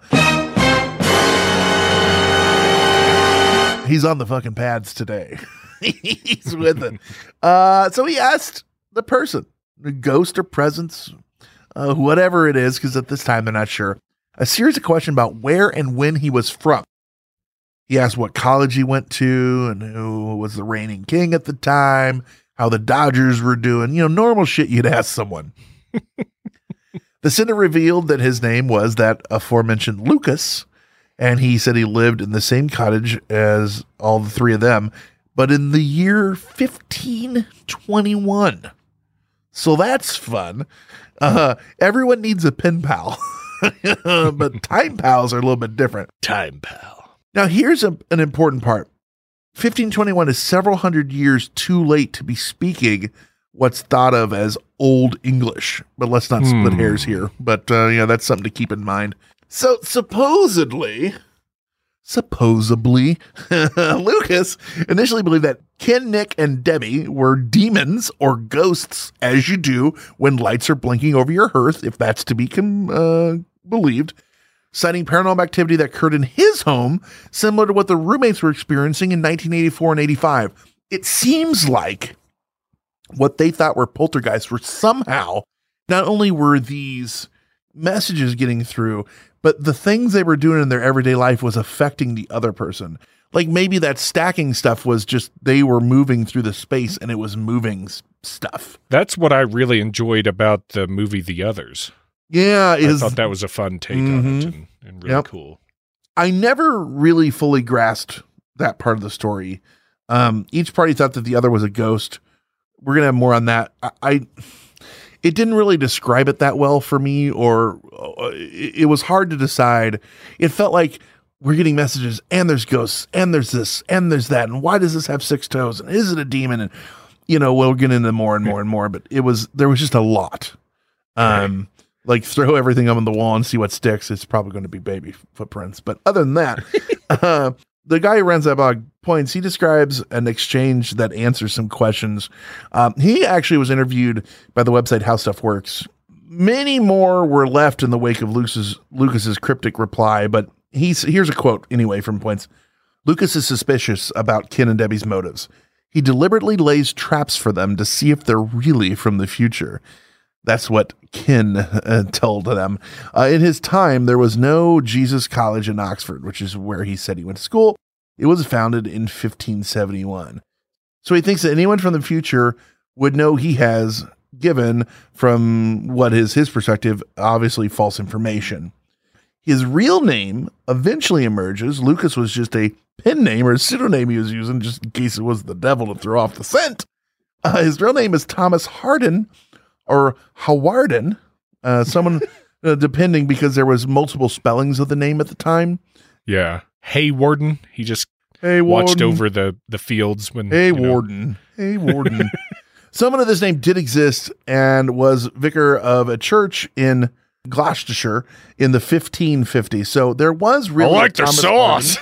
He's on the fucking pads today. He's with it. Uh, so he asked the person, the ghost or presence, uh, whatever it is, because at this time they're not sure, a series of questions about where and when he was from. He asked what college he went to and who was the reigning king at the time, how the Dodgers were doing, you know, normal shit you'd ask someone. The sender revealed that his name was that aforementioned Lucas, and he said he lived in the same cottage as all the three of them, but in the year fifteen twenty-one. So that's fun. Uh, everyone needs a pen pal, but time pals are a little bit different. Time pal. Now, here's a, an important part. fifteen twenty-one is several hundred years too late to be speaking what's thought of as Old English, but let's not split Hmm. hairs here. But, uh, yeah, that's something to keep in mind. So supposedly, supposedly, Lucas initially believed that Ken, Nick, and Debbie were demons or ghosts, as you do when lights are blinking over your hearth, if that's to be com- uh, believed, citing paranormal activity that occurred in his home, similar to what the roommates were experiencing in nineteen eighty-four and eighty-five. It seems like what they thought were poltergeists were somehow, not only were these messages getting through, but the things they were doing in their everyday life was affecting the other person. Like maybe that stacking stuff was just they were moving through the space and it was moving s- stuff. That's what I really enjoyed about the movie The Others. Yeah, is, I thought that was a fun take mm-hmm. on it and, and really Yep. cool. I never really fully grasped that part of the story. Um, each party thought that the other was a ghost. We're gonna have more on that. I, I it didn't really describe it that well for me, or uh, it, it was hard to decide. It felt like we're getting messages, and there's ghosts, and there's this, and there's that, and why does this have six toes, and is it a demon? And you know, we'll get into more and more and more. But it was there was just a lot. Um, like throw everything up on the wall and see what sticks. It's probably going to be baby footprints. But other than that, uh, the guy who runs that blog points, he describes an exchange that answers some questions. Um, he actually was interviewed by the website How Stuff Works. Many more were left in the wake of Lucas's, Lucas's cryptic reply, but he's here's a quote anyway from Points. Lucas is suspicious about Ken and Debbie's motives. He deliberately lays traps for them to see if they're really from the future. That's what Ken uh, told them. Uh, in his time, there was no Jesus College in Oxford, which is where he said he went to school. It was founded in fifteen seventy-one. So he thinks that anyone from the future would know he has given, from what is his perspective, obviously false information. His real name eventually emerges. Lucas was just a pen name or a pseudonym he was using just in case it was the devil to throw off the scent. Uh, his real name is Thomas Harden, or Hawarden, uh, someone uh, depending, because there was multiple spellings of the name at the time. Yeah. Hey, Warden. He just Hey, watched Warden. over the, the fields when. Hey, you know. Warden. Hey, Warden. Someone of this name did exist and was vicar of a church in Gloucestershire in the fifteen fifties. So there was really. I like their Thomas sauce.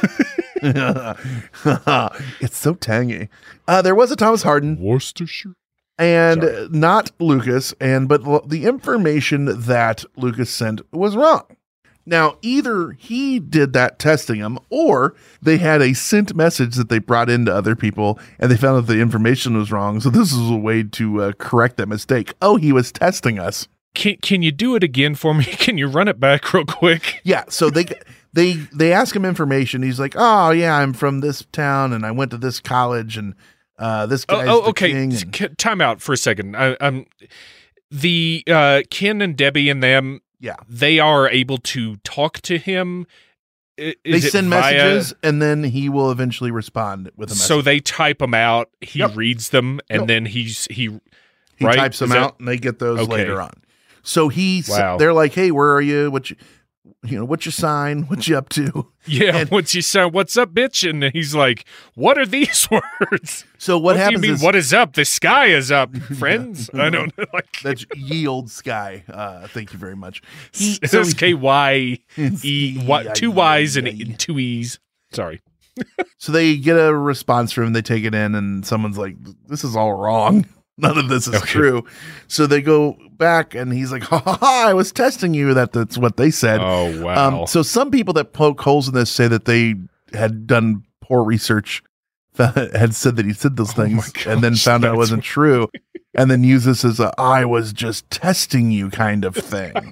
Harden. It's so tangy. Uh, there was a Thomas Harden. Worcestershire. And Sorry. not Lucas, and but l- the information that Lucas sent was wrong. Now, either he did that testing them, or they had a sent message that they brought into other people, and they found that the information was wrong. So this is a way to uh, correct that mistake. Oh, he was testing us. Can Can you do it again for me? Can you run it back real quick? Yeah. So they they they ask him information. He's like, "Oh, yeah, I'm from this town, and I went to this college, and." Uh, this guy's oh, oh the okay. king and- C- time out for a second. I, um, the uh, Ken and Debbie and them, yeah, they are able to talk to him. I- they Is it send via- messages, and then he will eventually respond with a message. So they type them out. He Yep. reads them, and Yep. then he's he he right? types them Is that- out, and they get those Okay. later on. So he, s- Wow. they're like, "Hey, where are you? What you, you know, what's your sign? What you up to?" Yeah, And- what's he say? What's up, bitch? And he's like, "What are these words?" So what, What, do you happens mean? is what is up? The sky is up, friends. I don't know. Like that's ye old sky. Uh, thank you very much. He, it so says he- K Y E Y, two Y's and Yeah. two E's. Sorry. So they get a response from him, they take it in, and someone's like, "This is all wrong. None of this is Okay. true." So they go back, and he's like, "Ha ha ha! I was testing you." That that's what they said. Oh wow. Um, so some people that poke holes in this say that they had done poor research, had said that he said those Oh my things, and then gosh, found out it that's- wasn't true, and then use this as a "I was just testing you" kind of thing.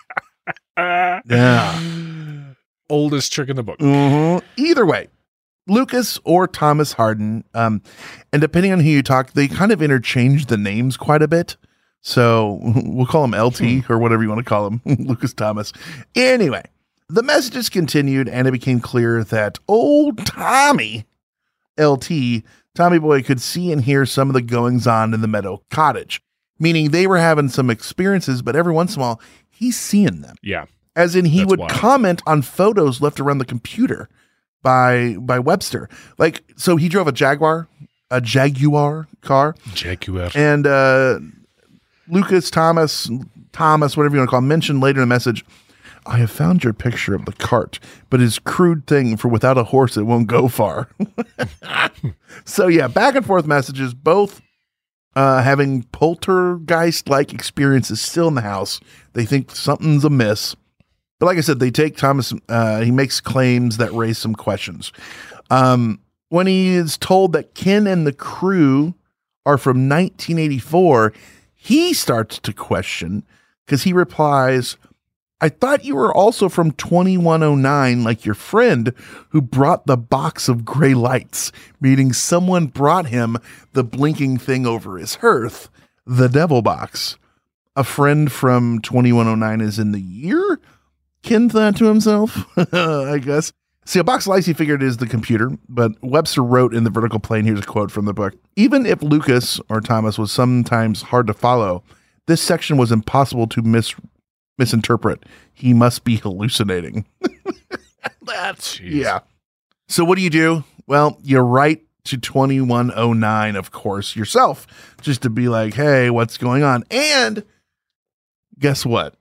Yeah. Oldest trick in the book. Mhm. Either way, Lucas or Thomas Harden, um, and depending on who you talk, they kind of interchange the names quite a bit. So we'll call him L T or whatever you want to call him, Lucas Thomas. Anyway, the messages continued, and it became clear that old Tommy, L T, Tommy Boy, could see and hear some of the goings on in the Meadow Cottage, meaning they were having some experiences, but every once in a while, he's seeing them. Yeah. As in, he That's would wild. comment on photos left around the computer by by Webster. Like, so he drove a Jaguar, a Jaguar car, Jaguar. and uh, Lucas Thomas, Thomas, whatever you want to call him, mentioned later in the message, "I have found your picture of the cart, but it's crude thing for without a horse, it won't go far." So yeah, back and forth messages, both uh, having poltergeist-like experiences still in the house. They think something's amiss. But like I said, they take Thomas, uh, he makes claims that raise some questions. Um, when he is told that Ken and the crew are from nineteen eighty-four, he starts to question because he replies, I thought you were also from twenty-one oh nine, like your friend who brought the box of gray lights, meaning someone brought him the blinking thing over his hearth, the devil box. A friend from twenty-one oh nine is in the year? Ken thought to himself, I guess. See, a box of lights he figured is the computer, but Webster wrote in the vertical plane, here's a quote from the book, even if Lucas or Thomas was sometimes hard to follow, this section was impossible to mis- misinterpret. He must be hallucinating. That's, Jeez. Yeah. So what do you do? Well, you write to twenty-one oh nine, of course, yourself, just to be like, hey, what's going on? And guess what?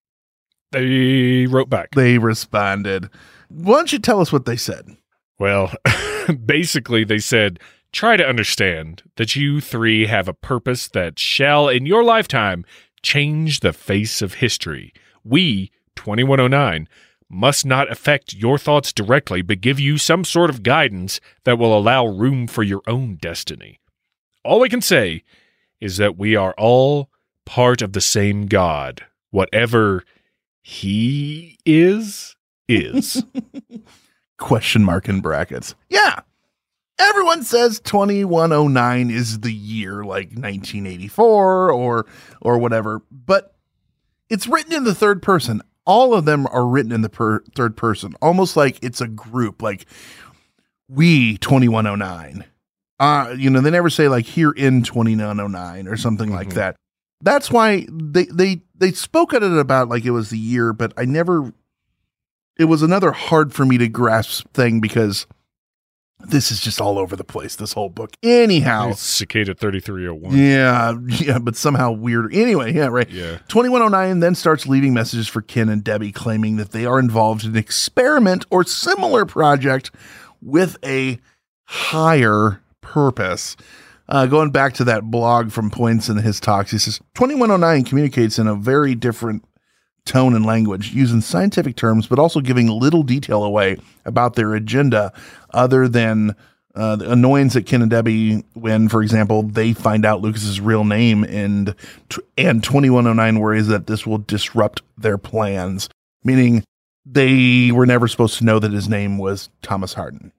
They wrote back. They responded. Why don't you tell us what they said? Well, basically they said, try to understand that you three have a purpose that shall, in your lifetime, change the face of history. We, twenty-one oh nine, must not affect your thoughts directly, but give you some sort of guidance that will allow room for your own destiny. All we can say is that we are all part of the same God. Whatever he is, is. Question mark in brackets. Yeah. Everyone says twenty-one oh nine is the year, like nineteen eighty-four or or whatever, but it's written in the third person. All of them are written in the per- third person, almost like it's a group, like we twenty-one oh nine. Uh, you know, they never say like here in twenty-one oh nine or something mm-hmm. like that. That's why they they they spoke at it about like it was the year, but I never. It was another hard for me to grasp thing because this is just all over the place, this whole book. Anyhow. It's Cicada thirty-three oh one. Yeah, yeah, but somehow weird. Anyway, yeah, right. Yeah. twenty-one oh nine then starts leaving messages for Ken and Debbie claiming that they are involved in an experiment or similar project with a higher purpose. Uh, going back to that blog from Points in his talks, he says, twenty-one oh nine communicates in a very different tone and language, using scientific terms, but also giving little detail away about their agenda other than uh, the annoyance at Ken and Debbie when, for example, they find out Lucas's real name and, and twenty-one oh nine worries that this will disrupt their plans, meaning they were never supposed to know that his name was Thomas Harden.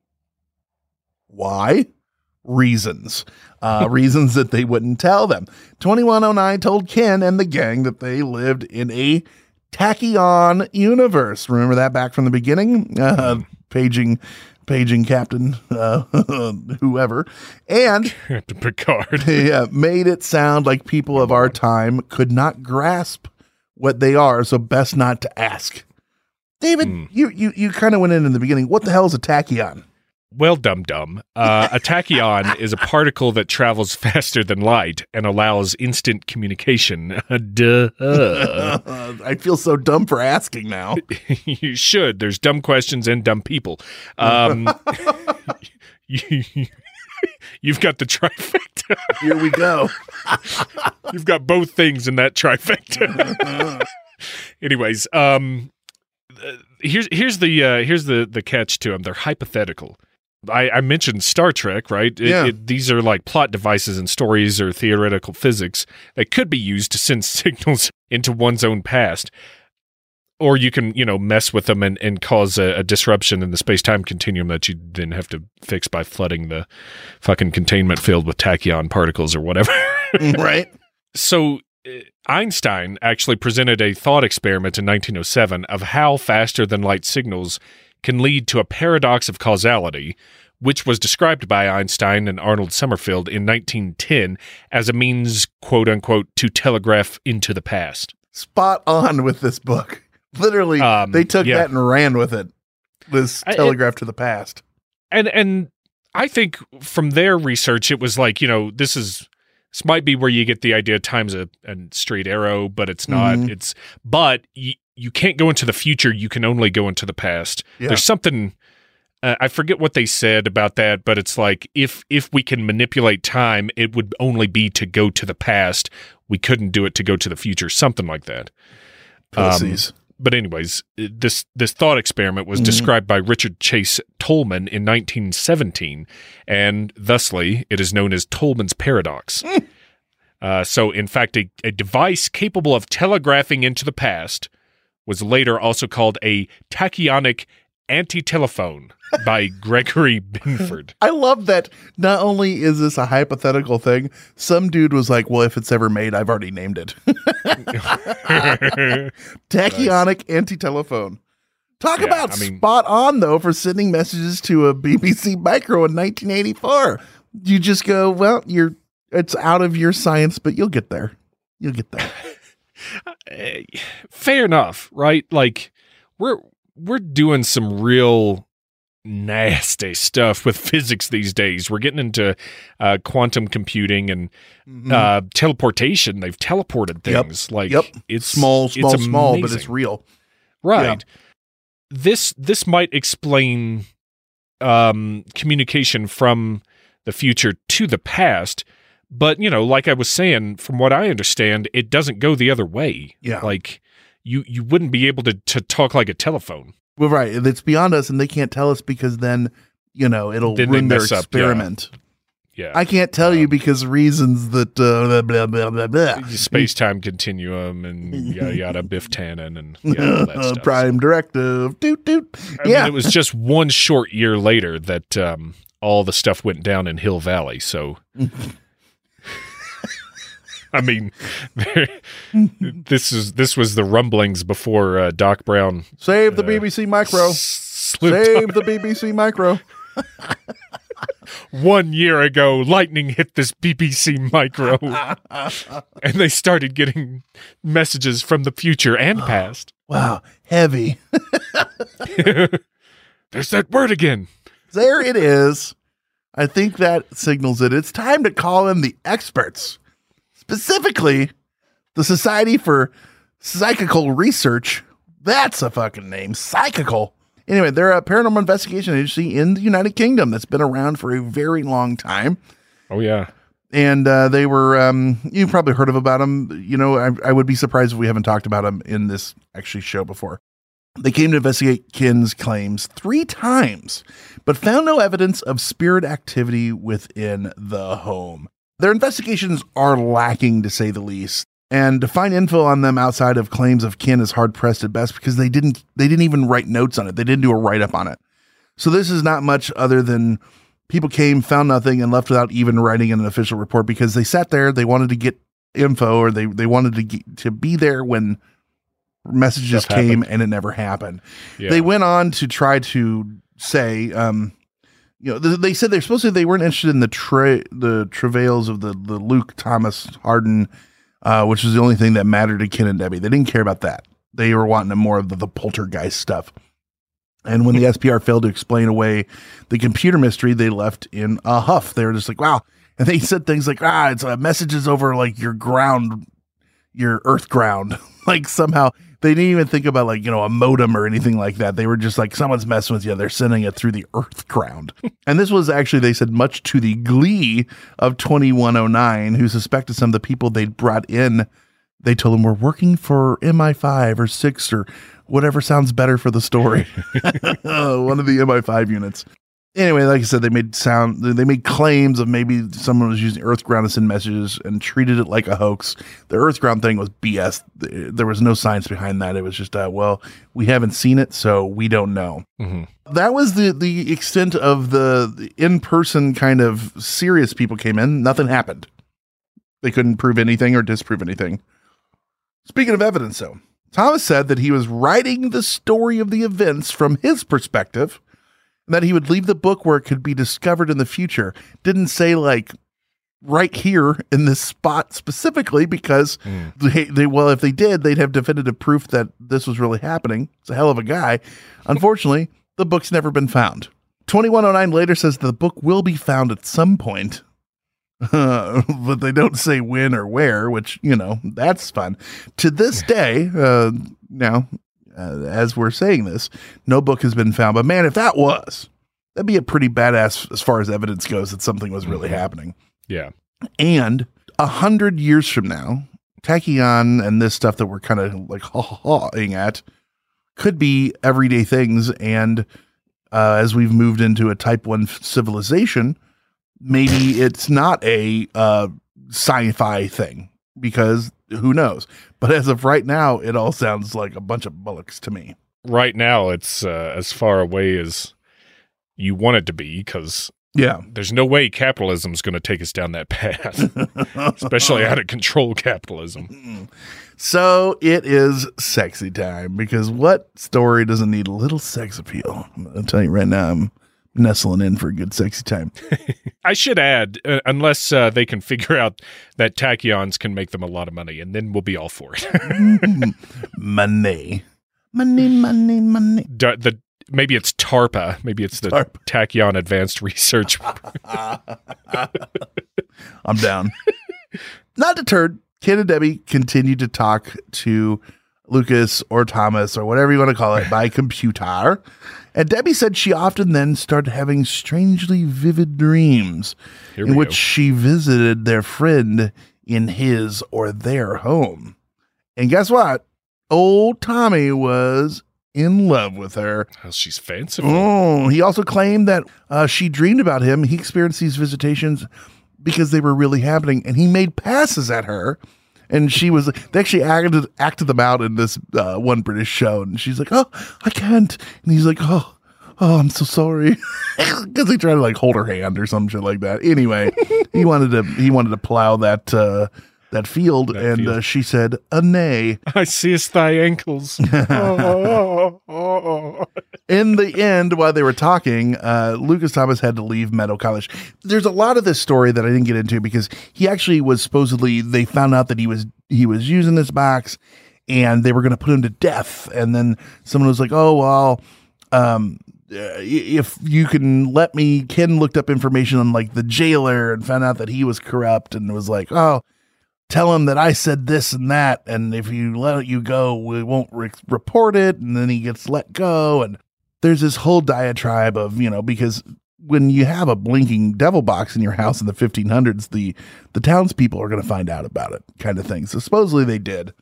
Why? Reasons. Uh, reasons that they wouldn't tell them. twenty-one oh nine told Ken and the gang that they lived in a Tachyon universe. Remember that back from the beginning? Uh, paging, paging Captain, uh, whoever. And Captain Picard. Yeah, made it sound like people of our time could not grasp what they are, so best not to ask. David, mm. you, you, you kind of went in in the beginning. What the hell is a tachyon? Well, dum-dum. Uh, a tachyon is a particle that travels faster than light and allows instant communication. Duh. I feel so dumb for asking now. You should. There's dumb questions and dumb people. Um, you, you've got the trifecta. Here we go. You've got both things in that trifecta. Anyways, um, here's here's the uh, here's the the catch to them. They're hypothetical. I, I mentioned Star Trek, right? It, yeah. It, these are like plot devices in stories or theoretical physics that could be used to send signals into one's own past. Or you can, you know, mess with them and, and cause a, a disruption in the space-time continuum that you then have to fix by flooding the fucking containment field with tachyon particles or whatever. Right. So uh, Einstein actually presented a thought experiment in nineteen oh seven of how faster-than-light signals can lead to a paradox of causality, which was described by Einstein and Arnold Sommerfeld in nineteen ten as a means, quote-unquote, to telegraph into the past. Spot on with this book. Literally, um, they took yeah. that and ran with it. This telegraph I, it, to the past. And and I think from their research, it was like, you know, this is this might be where you get the idea time's a, a straight arrow, but it's not. Mm-hmm. It's but y- you can't go into the future. You can only go into the past. Yeah. There's something, uh, I forget what they said about that, but it's like, if if we can manipulate time, it would only be to go to the past. We couldn't do it to go to the future, something like that. Pussies. Um, but anyways, this this thought experiment was mm-hmm. described by Richard Chase Tolman in nineteen seventeen, and thusly, it is known as Tolman's paradox. Mm. Uh, so, in fact, a, a device capable of telegraphing into the past was later also called a tachyonic antitelephone by Gregory Binford. I love that not only is this a hypothetical thing, some dude was like, well, if it's ever made, I've already named it. Tachyonic antitelephone. Talk Yeah, about I mean- spot on, though, for sending messages to a B B C Micro in nineteen eighty-four. You just go, well, you're it's out of your science, but you'll get there. You'll get there. Uh, fair enough, right? Like we're we're doing some real nasty stuff with physics these days. We're getting into uh, quantum computing and Mhm. uh, teleportation. They've teleported Yep. things like Yep. it's Small, small, it's small, but amazing. it's real. Right. This this might explain um, communication from the future to the past, but you know, like I was saying, from what I understand, it doesn't go the other way. Yeah. Like you you wouldn't be able to to talk like a telephone. Well, right. It's beyond us, and they can't tell us because then, you know, it'll Then they ruin their mess up, yeah. experiment. Yeah. I can't tell you because reasons that uh, blah, blah, blah, blah. Space time continuum and yada yada Biff Tannen and yeah, all that Uh, stuff. Prime directive. Doot, doot. I yeah. mean, it was just one short year later that um, all the stuff went down in Hill Valley. So, I mean, this is this was the rumblings before uh, Doc Brown Save the B B C Micro. slipped Save on- the B B C Micro. one year ago. Lightning hit this B B C Micro, and they started getting messages from the future and past. Wow. Heavy. There's that word again. There it is. I think that signals it. It's time to call in the experts. Specifically, the Society for Psychical Research. That's a fucking name. Psychical. Anyway, they're a paranormal investigation agency in the United Kingdom that's been around for a very long time. Oh yeah. And uh, they were, um, you've probably heard of about them. You know, I, I would be surprised if we haven't talked about them in this actually show before. They came to investigate Kin's claims three times, but found no evidence of spirit activity within the home. Their investigations are lacking, to say the least. And to find info on them outside of claims of Kin is hard pressed at best because they didn't they didn't even write notes on it. They didn't do a write up on it. So this is not much other than people came, found nothing, and left without even writing an official report because they sat there, they wanted to get info, or they they wanted to get, to be there when messages Stuff came, happened. and it never happened. Yeah. They went on to try to say, um, you know, th- they said they're supposed to. They weren't interested in the tra- the travails of the the Luke Thomas Harden. Uh, which is the only thing that mattered to Ken and Debbie. They didn't care about that. They were wanting more of the, the poltergeist stuff. And when the S P R failed to explain away the computer mystery, they left in a huff. They were just like, wow. And they said things like, ah, it's uh, messages over like your ground, your earth ground. Like somehow they didn't even think about like, you know, a modem or anything like that. They were just like, someone's messing with you. They're sending it through the earth ground. And this was actually, they said, much to the glee of twenty-one oh nine, who suspected some of the people they'd brought in. They told them we're working for M I five or six or whatever sounds better for the story. One of the M I five units. Anyway, like I said, they made sound, they made claims of maybe someone was using Earthground to send messages and treated it like a hoax. The Earthground thing was B S. There was no science behind that. It was just, uh, well, we haven't seen it, so we don't know. Mhm. That was the, the extent of the, the in-person kind of serious people came in. Nothing happened. They couldn't prove anything or disprove anything. Speaking of evidence, though, Thomas said that he was writing the story of the events from his perspective, and that he would leave the book where it could be discovered in the future. Didn't say like right here in this spot specifically because Mm. they, they, well, if they did, they'd have definitive proof that this was really happening. It's a hell of a guy. Unfortunately, the book's never been found. twenty-one oh nine later says the book will be found at some point, uh, but they don't say when or where, which, you know, that's fun. To this day, uh, now, Uh, as we're saying this, no book has been found. But man, if that was, that'd be a pretty badass as far as evidence goes that something was really Mhm. happening. Yeah. And a hundred years from now, Tachyon and this stuff that we're kind of like hawing at could be everyday things. And uh, as we've moved into a type one civilization, maybe it's not a uh, sci-fi thing because who knows? But as of right now, it all sounds like a bunch of bullocks to me. Right now, it's uh, as far away as you want it to be, because yeah, there's no way capitalism is going to take us down that path, especially out of control capitalism. So it is sexy time, because what story doesn't need a little sex appeal? I'll tell you right now, I'm nestling in for a good sexy time. I should add, uh, unless uh, they can figure out that tachyons can make them a lot of money, and then we'll be all for it. Money. Money, money, money. Da- the Maybe it's TARPA. Maybe it's the TARPA. Tachyon Advanced Research. I'm down. Not deterred, Ken and Debbie continued to talk to Lucas or Thomas or whatever you want to call it by computer. And Debbie said she often then started having strangely vivid dreams in which go. she visited their friend in his or their home. And guess what? Old Tommy was in love with her. Oh, she's fanciful. Oh, he also claimed that uh, she dreamed about him. He experienced these visitations because they were really happening, and he made passes at her. And she was, they actually acted, acted them out in this uh, one British show. And she's like, oh, I can't. And he's like, oh, oh, I'm so sorry. Because he tried to like hold her hand or some shit like that. Anyway, he wanted to, he wanted to plow that, uh, that field. That and field. Uh, she said, a nay. I seest thy ankles. oh, oh, oh. In the end, while they were talking, uh, Lucas Thomas had to leave Meadow College. There's a lot of this story that I didn't get into because he actually was supposedly, they found out that he was he was using this box and they were going to put him to death. And then someone was like, oh, well, um, if you can let me, Ken looked up information on like the jailer and found out that he was corrupt and was like, oh, tell him that I said this and that. And if you let you go, we won't re- report it. And then he gets let go. And there's this whole diatribe of, you know, because when you have a blinking devil box in your house in the fifteen hundreds, the, the townspeople are going to find out about it kind of thing. So supposedly they did.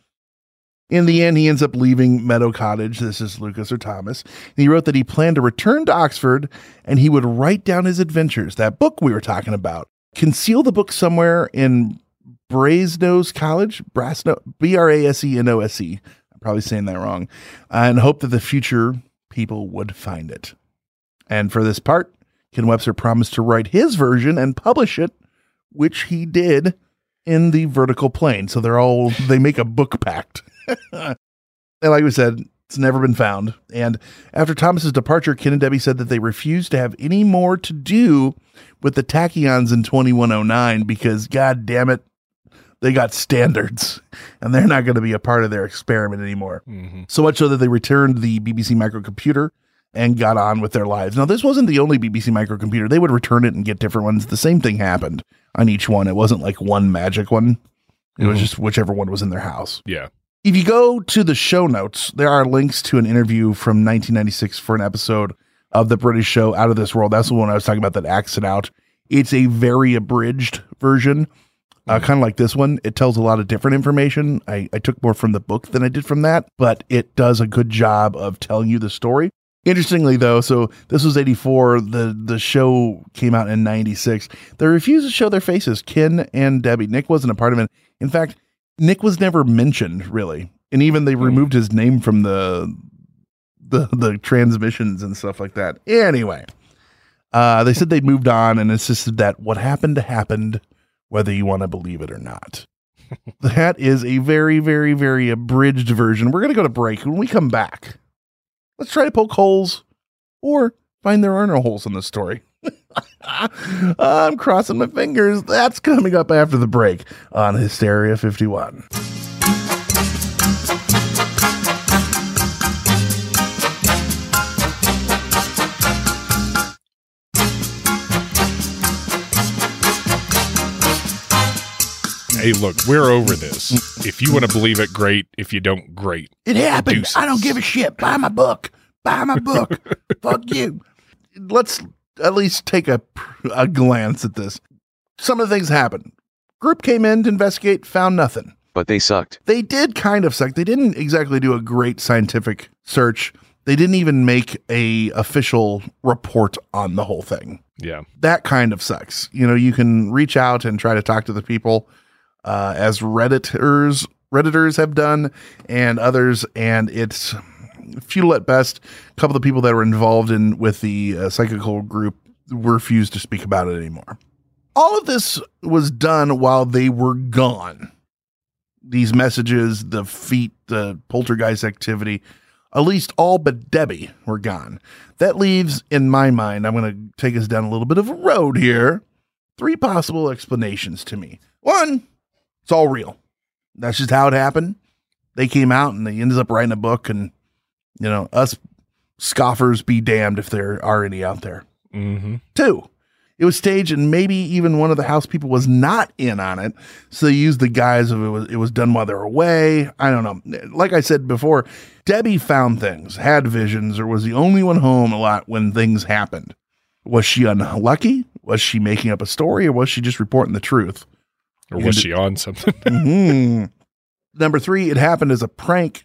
In the end, he ends up leaving Meadow Cottage. This is Lucas or Thomas. And he wrote that he planned to return to Oxford and he would write down his adventures, that book we were talking about, conceal the book somewhere in Brasenose College, Brasno, B R A S E N O S E. I'm probably saying that wrong. Uh, and hope that the future people would find it. And for this part, Ken Webster promised to write his version and publish it, which he did in the Vertical Plane. So they're all, they make a book pact. And like we said, it's never been found. And after Thomas's departure, Ken and Debbie said that they refused to have any more to do with the tachyons in twenty-one oh nine because, God damn it, they got standards and they're not going to be a part of their experiment anymore. Mm-hmm. So much so that they returned the B B C microcomputer and got on with their lives. Now, this wasn't the only B B C microcomputer. They would return it and get different ones. The same thing happened on each one. It wasn't like one magic one. It mm-hmm. was just whichever one was in their house. Yeah. If you go to the show notes, there are links to an interview from nineteen ninety-six for an episode of the British show Out of This World. That's the one I was talking about that acts it out. It's a very abridged version. Uh, kind of like this one. It tells a lot of different information. I, I took more from the book than I did from that, but it does a good job of telling you the story. Interestingly, though, so this was eighty-four. The, the show came out in ninety-six. They refused to show their faces, Ken and Debbie. Nick wasn't a part of it. In fact, Nick was never mentioned, really. And even they removed his name from the the, the transmissions and stuff like that. Anyway, uh, they said they moved on and insisted that what happened happened, whether you want to believe it or not. That is a very, very, very abridged version. We're going to go to break. When we come back, let's try to poke holes or find there are no holes in this story. I'm crossing my fingers. That's coming up after the break on Hysteria fifty-one. Hey, look, we're over this. If you want to believe it, great. If you don't, great. It happened. Deuces. I don't give a shit. Buy my book. Buy my book. Fuck you. Let's at least take a, a glance at this. Some of the things happened. Group came in to investigate, found nothing. But they sucked. They did kind of suck. They didn't exactly do a great scientific search. They didn't even make a official report on the whole thing. Yeah. That kind of sucks. You know, you can reach out and try to talk to the people uh, as Redditors Redditors have done and others, and it's futile at best. A couple of the people that were involved in with the uh, psychical group refused to speak about it anymore. All of this was done while they were gone. These messages, the feet, the poltergeist activity, at least all but Debbie were gone. That leaves, in my mind, I'm going to take us down a little bit of a road here. Three possible explanations to me. One, it's all real. That's just how it happened. They came out and they ended up writing a book, and, you know, us scoffers be damned if there are any out there. Mm-hmm. Two, it was staged, and maybe even one of the house people was not in on it, so they used the guise of it was it was done while they were away. I don't know. Like I said before, Debbie found things, had visions, or was the only one home a lot when things happened. Was she unlucky? Was she making up a story, or was she just reporting the truth? Or was she on something? mm-hmm. Number three, it happened as a prank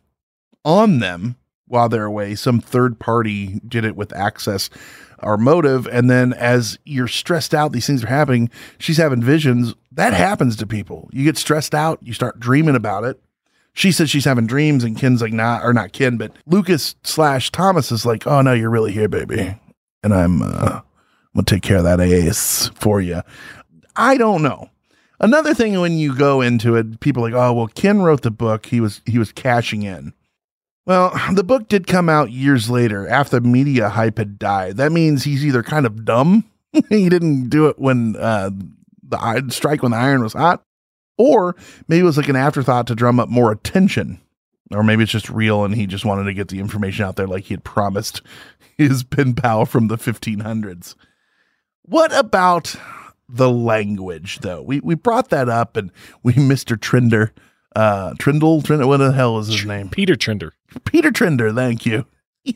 on them while they're away. Some third party did it with access or motive. And then as you're stressed out, these things are happening. She's having visions. That happens to people. You get stressed out. You start dreaming about it. She says she's having dreams, and Ken's like, nah, or not Ken, but Lucas slash Thomas is like, oh no, you're really here, baby. And I'm, uh, I'm going to take care of that ace for you. I don't know. Another thing, when you go into it, people are like, oh, well, Ken wrote the book. He was, he was cashing in. Well, the book did come out years later after the media hype had died. That means he's either kind of dumb. He didn't do it when uh, the strike when the iron was hot, or maybe it was like an afterthought to drum up more attention, or maybe it's just real and he just wanted to get the information out there like he had promised his pen pal from the fifteen hundreds. What about the language, though? We we brought that up, and we Mister Trinder, uh, Trindle, Trindle, what the hell is his name? Peter Trinder. Peter Trinder, thank you.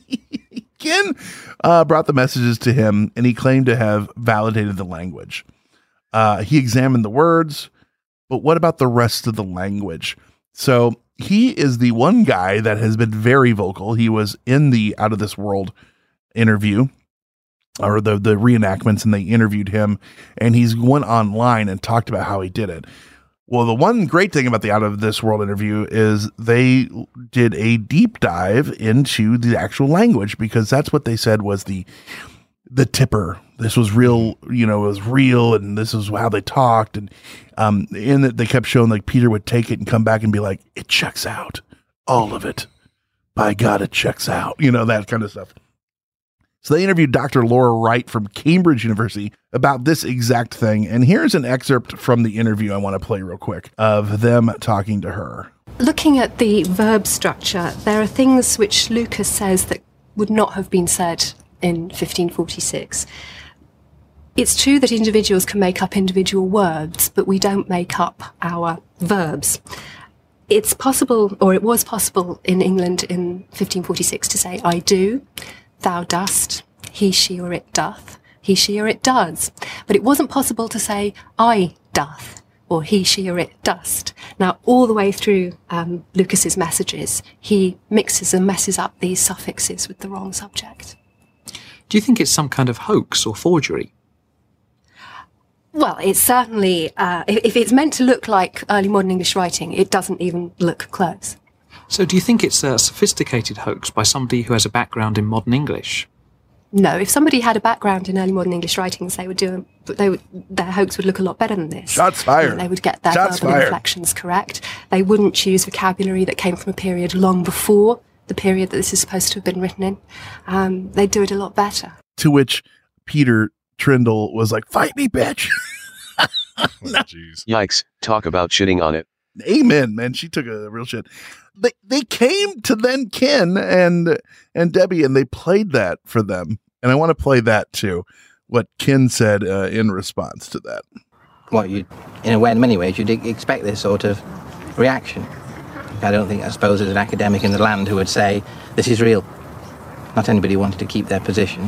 Ken uh, brought the messages to him, and he claimed to have validated the language. Uh, he examined the words, but what about the rest of the language? So he is the one guy that has been very vocal. He was in the Out of This World interview, or the, the reenactments, and they interviewed him, and he's went online and talked about how he did it. Well, the one great thing about the Out of This World interview is they did a deep dive into the actual language, because that's what they said was the the tipper. This was real, you know, it was real, and this is how they talked. And um, in it, they kept showing like Peter would take it and come back and be like, it checks out. All of it. By God, it checks out. You know, that kind of stuff. So they interviewed Doctor Laura Wright from Cambridge University about this exact thing. And here's an excerpt from the interview I want to play real quick of them talking to her. Looking at the verb structure, there are things which Lucas says that would not have been said in fifteen forty-six. It's true that individuals can make up individual words, but we don't make up our verbs. It's possible, or it was possible in England in fifteen forty-six to say, I do, thou dost, he, she, or it doth, he, she, or it does. But it wasn't possible to say, I doth, or he, she, or it dost. Now, all the way through um, Lucas's messages, he mixes and messes up these suffixes with the wrong subject. Do you think it's some kind of hoax or forgery? Well, it's certainly, uh, if, if it's meant to look like early modern English writing, it doesn't even look close. So do you think it's a sophisticated hoax by somebody who has a background in modern English? No, if somebody had a background in early modern English writing, they would do, they would, their hoax would look a lot better than this. Shots fired. They would get their Shots verbal fired. inflections correct. They wouldn't choose vocabulary that came from a period long before the period that this is supposed to have been written in. Um, they'd do it a lot better. To which Peter Trindle was like, fight me, bitch. Oh, jeez. Yikes, talk about shitting on it. Amen, man. She took a real shit. They they came to then Ken and and Debbie, and they played that for them. And I want to play that too, what Ken said uh, in response to that. Well, you, in a way, in many ways, you'd expect this sort of reaction. I don't think, I suppose, there's an academic in the land who would say, this is real. Not anybody wanted to keep their position.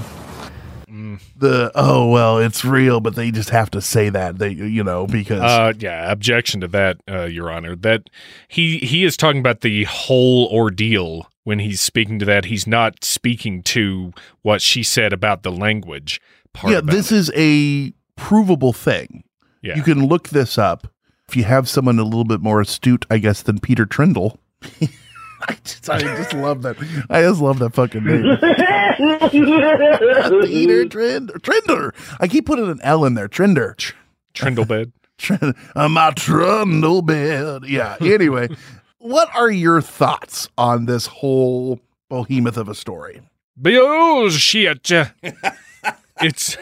The, oh, well, it's real, but they just have to say that, they, you know, because... Uh, yeah, objection to that, uh, Your Honor. That he, he is talking about the whole ordeal when he's speaking to that. He's not speaking to what she said about the language part. Yeah, this it. is a provable thing. Yeah. You can look this up if you have someone a little bit more astute, I guess, than Peter Trindle. I, just, I just love that. I just love that fucking name. Peter Trinder. Trinder. I keep putting an L in there. Trinder. Tr- Trindlebed. Trind- uh, my Trindlebed. Yeah. Anyway, what are your thoughts on this whole behemoth of a story? Bullshit. It's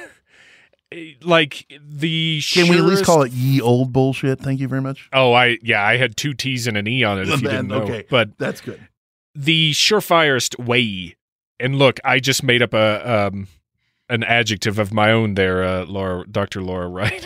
like the Can we at least surest- call it ye old bullshit? Thank you very much. Oh, I yeah, I had two T's and an E on it if you Then, didn't know. okay, But that's good. The surefirest way, and look, I just made up a um, an adjective of my own there, uh, Laura, Doctor Laura Wright.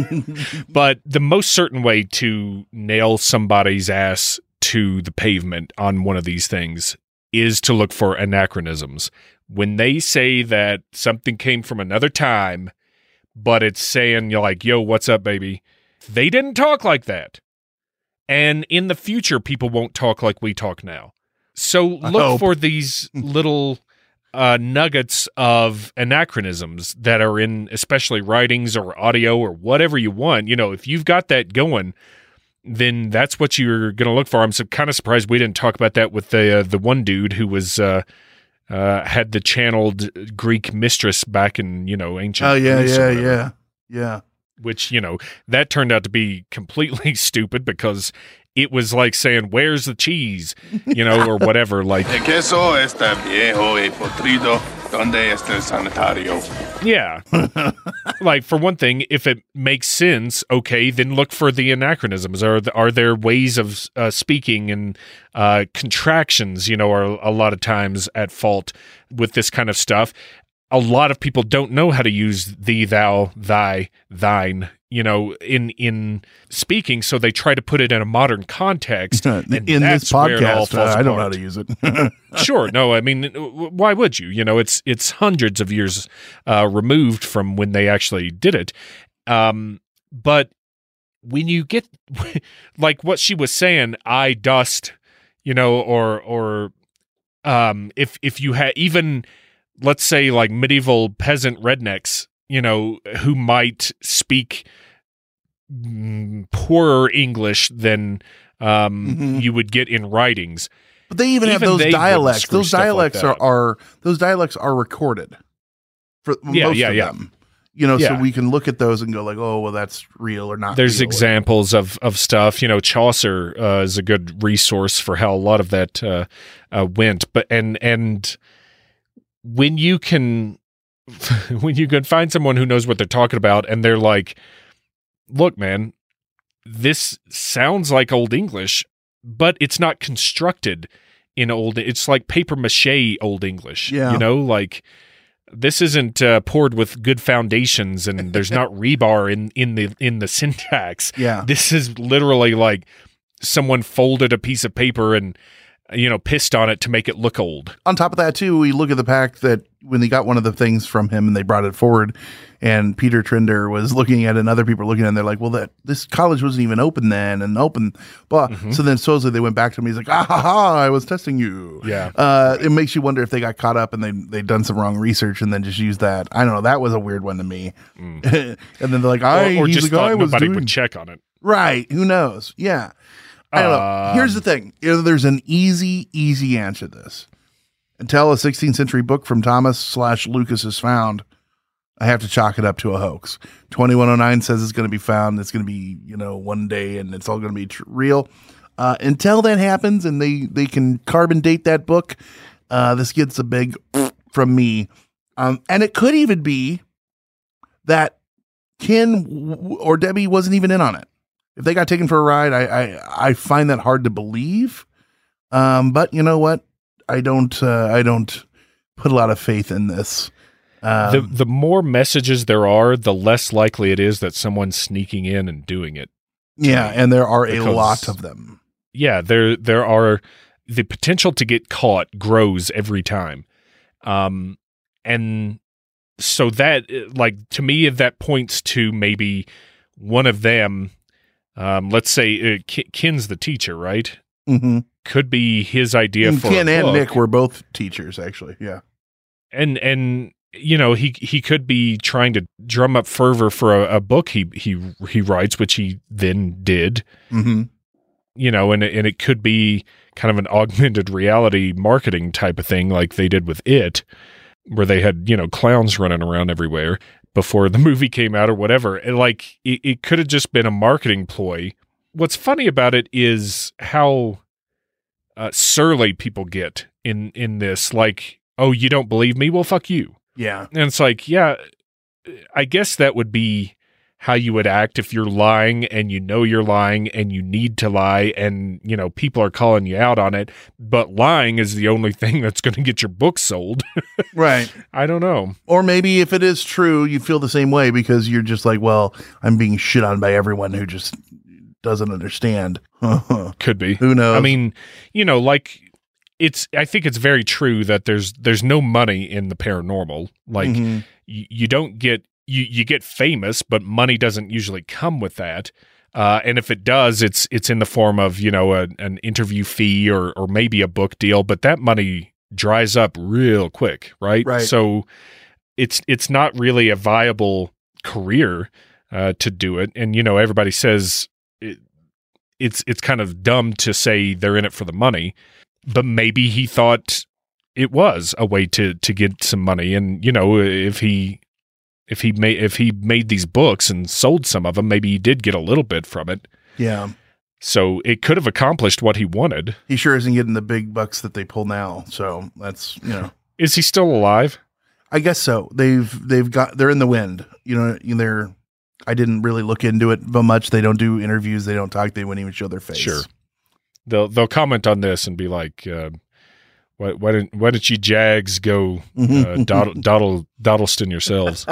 But the most certain way to nail somebody's ass to the pavement on one of these things is to look for anachronisms. When they say that something came from another time, but it's saying, you're like, yo, what's up, baby? They didn't talk like that. And in the future, people won't talk like we talk now. So look for these little uh, nuggets of anachronisms that are in especially writings or audio or whatever you want. You know, if you've got that going, then that's what you're going to look for. I'm so, kind of surprised we didn't talk about that with the uh, the one dude who was uh, uh, had the channeled Greek mistress back in, you know, ancient Oh, yeah, Greece or yeah, whatever. yeah. Yeah. Which, you know, that turned out to be completely stupid because it was like saying, where's the cheese? You know, or whatever. Like, El queso está viejo y podrido. ¿Dónde está el sanitario? yeah. Like, for one thing, if it makes sense, okay, then look for the anachronisms. Are, are there ways of uh, speaking and uh, contractions, you know, are a lot of times at fault with this kind of stuff. A lot of people don't know how to use thee, thou, thy, thine, you know, in in speaking, so they try to put it in a modern context. And in that's this where it all podcast, uh, falls I don't know how apart. to use it. Sure, no, I mean, why would you? You know, it's it's hundreds of years uh, removed from when they actually did it. Um, but when you get like what she was saying, I dust, you know, or or um, if if you had even. Let's say like medieval peasant rednecks, you know, who might speak mm, poorer English than um, Mm-hmm. you would get in writings. But they even, have Even those they wouldn't dialects. screw Those stuff like dialects that are, up. are those dialects are recorded for Yeah, most yeah, of yeah. them. You know, so Yeah. we can look at those and go like, oh, well, that's real or not. There's real. examples of, of stuff. You know, Chaucer uh, is a good resource for how a lot of that uh, uh, went. But and and when you can when you can find someone who knows what they're talking about, and they're like, "Look, man, this sounds like Old English, but it's not constructed in old. It's like paper mache Old English. Yeah. You know, like." This isn't uh, poured with good foundations, and there's not rebar in, in the in the syntax. Yeah. This is literally like someone folded a piece of paper and, you know, pissed on it to make it look old. On top of that, too, we look at the fact that when they got one of the things from him and they brought it forward, and Peter Trinder was looking at it, and other people were looking at it, and they're like, well, that this college wasn't even open then, and open, blah. Mm-hmm. So then supposedly they went back to him. He's like, ah, ha, ha, I was testing you. Yeah. Uh, it makes you wonder if they got caught up and they, they'd done some wrong research and then just used that. I don't know. That was a weird one to me. Mm. And then they're like, I, or or he's just the guy thought was nobody doing. would check on it. Right. Who knows? Yeah. I don't know. Um, Here's the thing. You know, there's an easy, easy answer to this. Until a sixteenth century book from Thomas slash Lucas is found, I have to chalk it up to a hoax. twenty-one oh nine says it's going to be found. It's going to be, you know, one day and it's all going to be tr- real. Uh, until that happens and they, they can carbon date that book, uh, this gets a big from me. Um, and it could even be that Ken w- or Debbie wasn't even in on it. If they got taken for a ride, I, I, I find that hard to believe. Um, but you know what? I don't, uh, I don't put a lot of faith in this. Um, the the more messages there are, the less likely it is that someone's sneaking in and doing it. yeah. And there are a Because- lot of them. Yeah, there there are the potential to get caught grows every time. Um, and so that, like, to me, that points to maybe one of them. Um, let's say uh, K- Ken's the teacher, right? Mm-hmm. Could be his idea And for Ken a and book. Nick were both teachers, actually. Yeah. and and you know, he he could be trying to drum up fervor for a, a book he he he writes, which he then did. Mm-hmm. You know, and and it could be kind of an augmented reality marketing type of thing, like they did with It, where they had, you know, clowns running around everywhere before the movie came out or whatever. And like it, it could have just been a marketing ploy. What's funny about it is how uh, surly people get in in this. Like, oh, you don't believe me? Well, fuck you. Yeah. And it's like, yeah, I guess that would be how you would act if you're lying and you know you're lying and you need to lie and, you know, people are calling you out on it, but lying is the only thing that's going to get your book sold. Right. I don't know. Or maybe if it is true, you feel the same way because you're just like, well, I'm being shit on by everyone who just doesn't understand. Could be. Who knows? I mean, you know, like it's, I think it's very true that there's, there's no money in the paranormal. Like Mm-hmm. y- you don't get, You you get famous, but money doesn't usually come with that. Uh, and if it does, it's it's in the form of, you know, a, an interview fee or or maybe a book deal. But that money dries up real quick, right? Right. So it's it's not really a viable career uh, to do it. And you know, everybody says it, it's it's kind of dumb to say they're in it for the money, but maybe he thought it was a way to to get some money. And you know, if he If he made if he made these books and sold some of them, maybe he did get a little bit from it. Yeah. So it could have accomplished what he wanted. He sure isn't getting the big bucks that they pull now. So that's, you know. Is he still alive? I guess so. They've they've got they're in the wind. You know, they're I didn't really look into it much. They don't do interviews, they don't talk, they wouldn't even show their face. Sure. They'll they'll comment on this and be like, uh, why why didn't why didn't you Jags go uh, Doddle, Doddle Doddleston yourselves?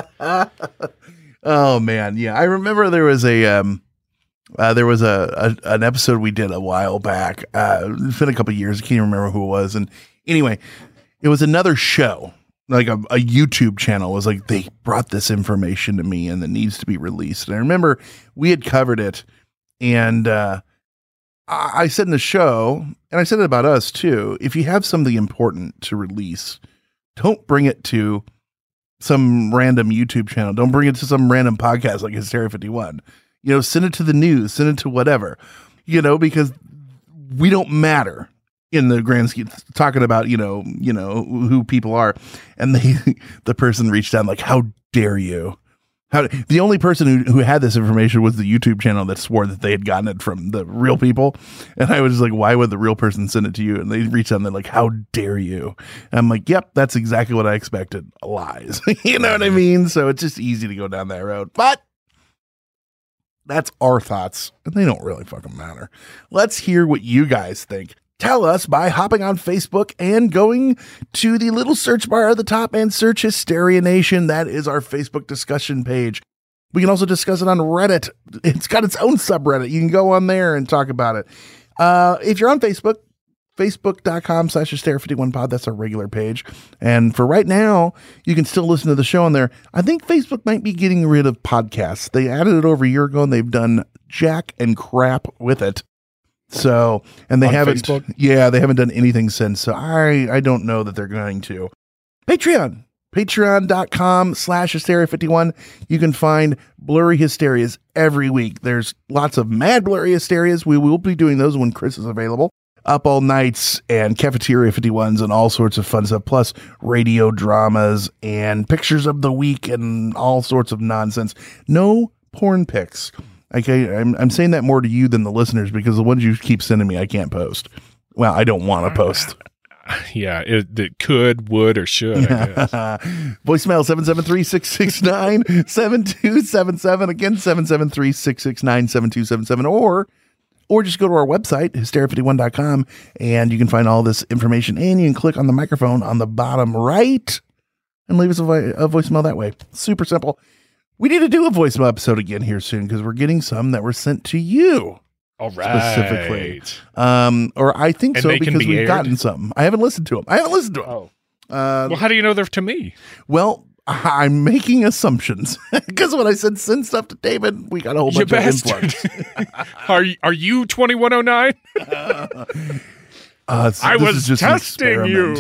Oh man, yeah. I remember there was a um uh, there was a, a an episode we did a while back. Uh, it's been a couple of years. I can't even remember who it was. And anyway, it was another show, like a, a YouTube channel. It was like they brought this information to me and it needs to be released. And I remember we had covered it, and uh, I, I said in the show, and I said it about us too, if you have something important to release, don't bring it to some random YouTube channel. Don't bring it to some random podcast like Hysteria fifty-one. You know, send it to the news, send it to whatever, you know, because we don't matter in the grand scheme, talking about, you know, you know, who people are. And they, the person reached out like, how dare you? How, the only person who, who had this information was the YouTube channel that swore that they had gotten it from the real people. And I was like, why would the real person send it to you? And they reached out and they're like, how dare you? And I'm like, yep, that's exactly what I expected. Lies. You know what I mean? So it's just easy to go down that road. But that's our thoughts, and they don't really fucking matter. Let's hear what you guys think. Tell us by hopping on Facebook and going to the little search bar at the top and search Hysteria Nation. That is our Facebook discussion page. We can also discuss it on Reddit. It's got its own subreddit. You can go on there and talk about it. Uh, if you're on Facebook, facebook.com slash hysteria 51 pod. That's our regular page. And for right now, you can still listen to the show on there. I think Facebook might be getting rid of podcasts. They added it over a year ago and they've done jack and crap with it. So, and they on haven't, Facebook? yeah, they haven't done anything since. So I, I don't know that they're going to. Patreon, patreon.com slash hysteria 51. You can find blurry hysterias every week. There's lots of mad blurry hysterias. We will be doing those when Chris is available. Up all nights and cafeteria fifty-ones and all sorts of fun stuff, plus radio dramas and pictures of the week and all sorts of nonsense. No porn pics. Okay, I'm I'm saying that more to you than the listeners because the ones you keep sending me, I can't post. Well, I don't want to post. Yeah, it, it could, would, or should. I guess. Voicemail seven seven three, six six nine, seven two seven seven. Again, seven seven three, six six nine, seven two seven seven. Or Or just go to our website, hysteria fifty-one dot com, and you can find all this information. And you can click on the microphone on the bottom right and leave us a, vo- a voicemail that way. Super simple. We need to do a voicemail episode again here soon because we're getting some that were sent to you. All right. Specifically. Um, or I think And so they can because be we've aired? gotten some. I haven't listened to them. I haven't listened to them. Oh. Uh, Well, how do you know they're to me? well, I'm making assumptions because when I said send stuff to David, we got a whole You bunch of bastard. influx. Are you, are you twenty-one oh nine? Uh, so I this was is just an testing you.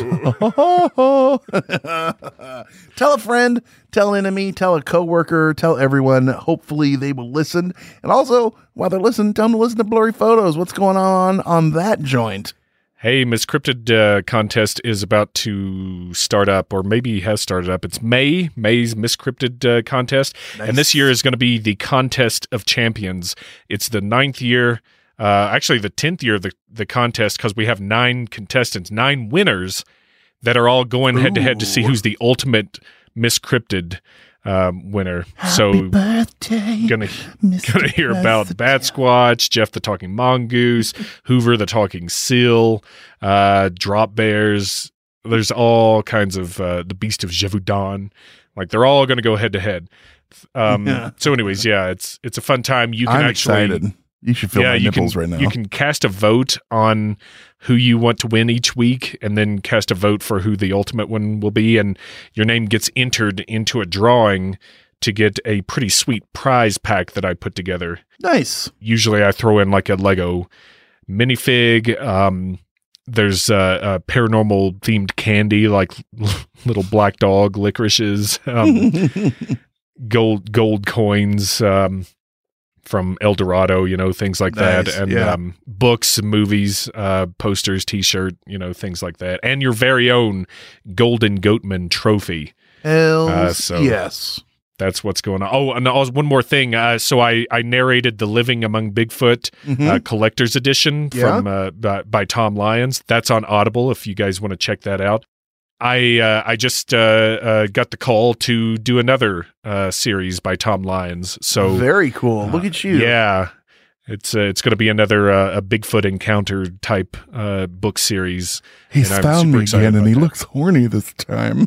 Tell a friend, tell an enemy, tell a coworker, tell everyone. Hopefully they will listen. And also, while they're listening, tell them to listen to Blurry Photos. What's going on on that joint? Hey, Miss Cryptid uh, contest is about to start up, or maybe has started up. It's May, May's Miss Cryptid uh, contest. Nice. And this year is going to be the Contest of Champions. It's the ninth year, uh, actually the tenth year of the, the contest, because we have nine contestants, nine winners that are all going head to head to see who's the ultimate Miss Cryptid um, winner. Happy so birthday, gonna Mister gonna hear about Bat Squatch, Jeff the Talking Mongoose, Hoover the Talking Seal, uh, Drop Bears. There's all kinds of uh, the Beast of Gévaudan. Like they're all going to go head to head. Um, Yeah. So, anyways, yeah, it's it's a fun time. You can I'm actually. excited. You should feel yeah, my you nipples can, right now. You can cast a vote on who you want to win each week, and then cast a vote for who the ultimate one will be, and your name gets entered into a drawing to get a pretty sweet prize pack that I put together. Nice. Usually I throw in like a Lego minifig. Um, there's uh, a paranormal themed candy, like little black dog licorices, um, gold gold coins, um, from El Dorado, you know, things like Nice, that. And yeah. um, books, movies, uh, posters, t-shirt, you know, things like that. And your very own Golden Goatman trophy. Hells Uh, so yes. That's what's going on. Oh, and also one more thing. Uh, so I, I narrated the Living Among Bigfoot Mhm. uh, collector's edition Yeah. from uh, by, by Tom Lyons. That's on Audible if you guys want to check that out. I uh, I just uh, uh, got the call to do another uh, series by Tom Lyons. So Very cool. Look at you. Yeah, it's uh, it's going to be another uh, a Bigfoot encounter type uh, book series. He's and I'm found super me excited again, and about he that. looks horny this time.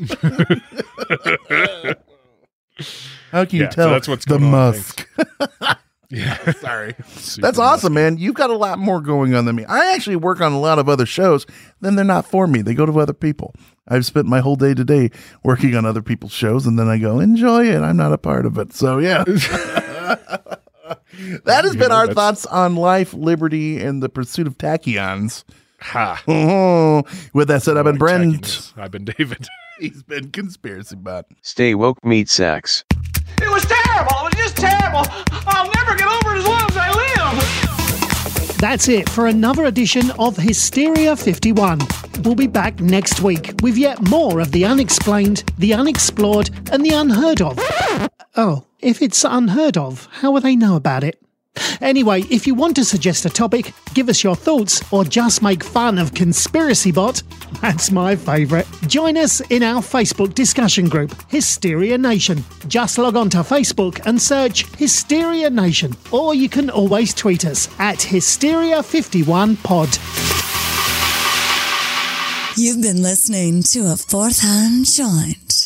How can you Yeah, so tell? that's what's the going on, musk. Yeah, sorry. Super That's awesome, man. You've got a lot more going on than me. I actually work on a lot of other shows. Then they're not for me. They go to other people. I've spent my whole day today working on other people's shows, and then I go enjoy it. I'm not a part of it. So yeah. That has You been know, our that's- thoughts on life, liberty, and the pursuit of tachyons. Ha. Oh, with that said, I've been Brent. Tackiness. I've been David. He's been Conspiracy Bot. Stay woke, meat sacks. It was terrible. It was just terrible. I'll never get over it as long as I live. That's it for another edition of Hysteria fifty-one. We'll be back next week with yet more of the unexplained, the unexplored, and the unheard of. Oh, if it's unheard of, how will they know about it? Anyway, if you want to suggest a topic, give us your thoughts, or just make fun of Conspiracy Bot, that's my favourite. Join us in our Facebook discussion group, Hysteria Nation. Just log on to Facebook and search Hysteria Nation, or you can always tweet us at Hysteria fifty-one pod. You've been listening to a Fourth Hand Joint.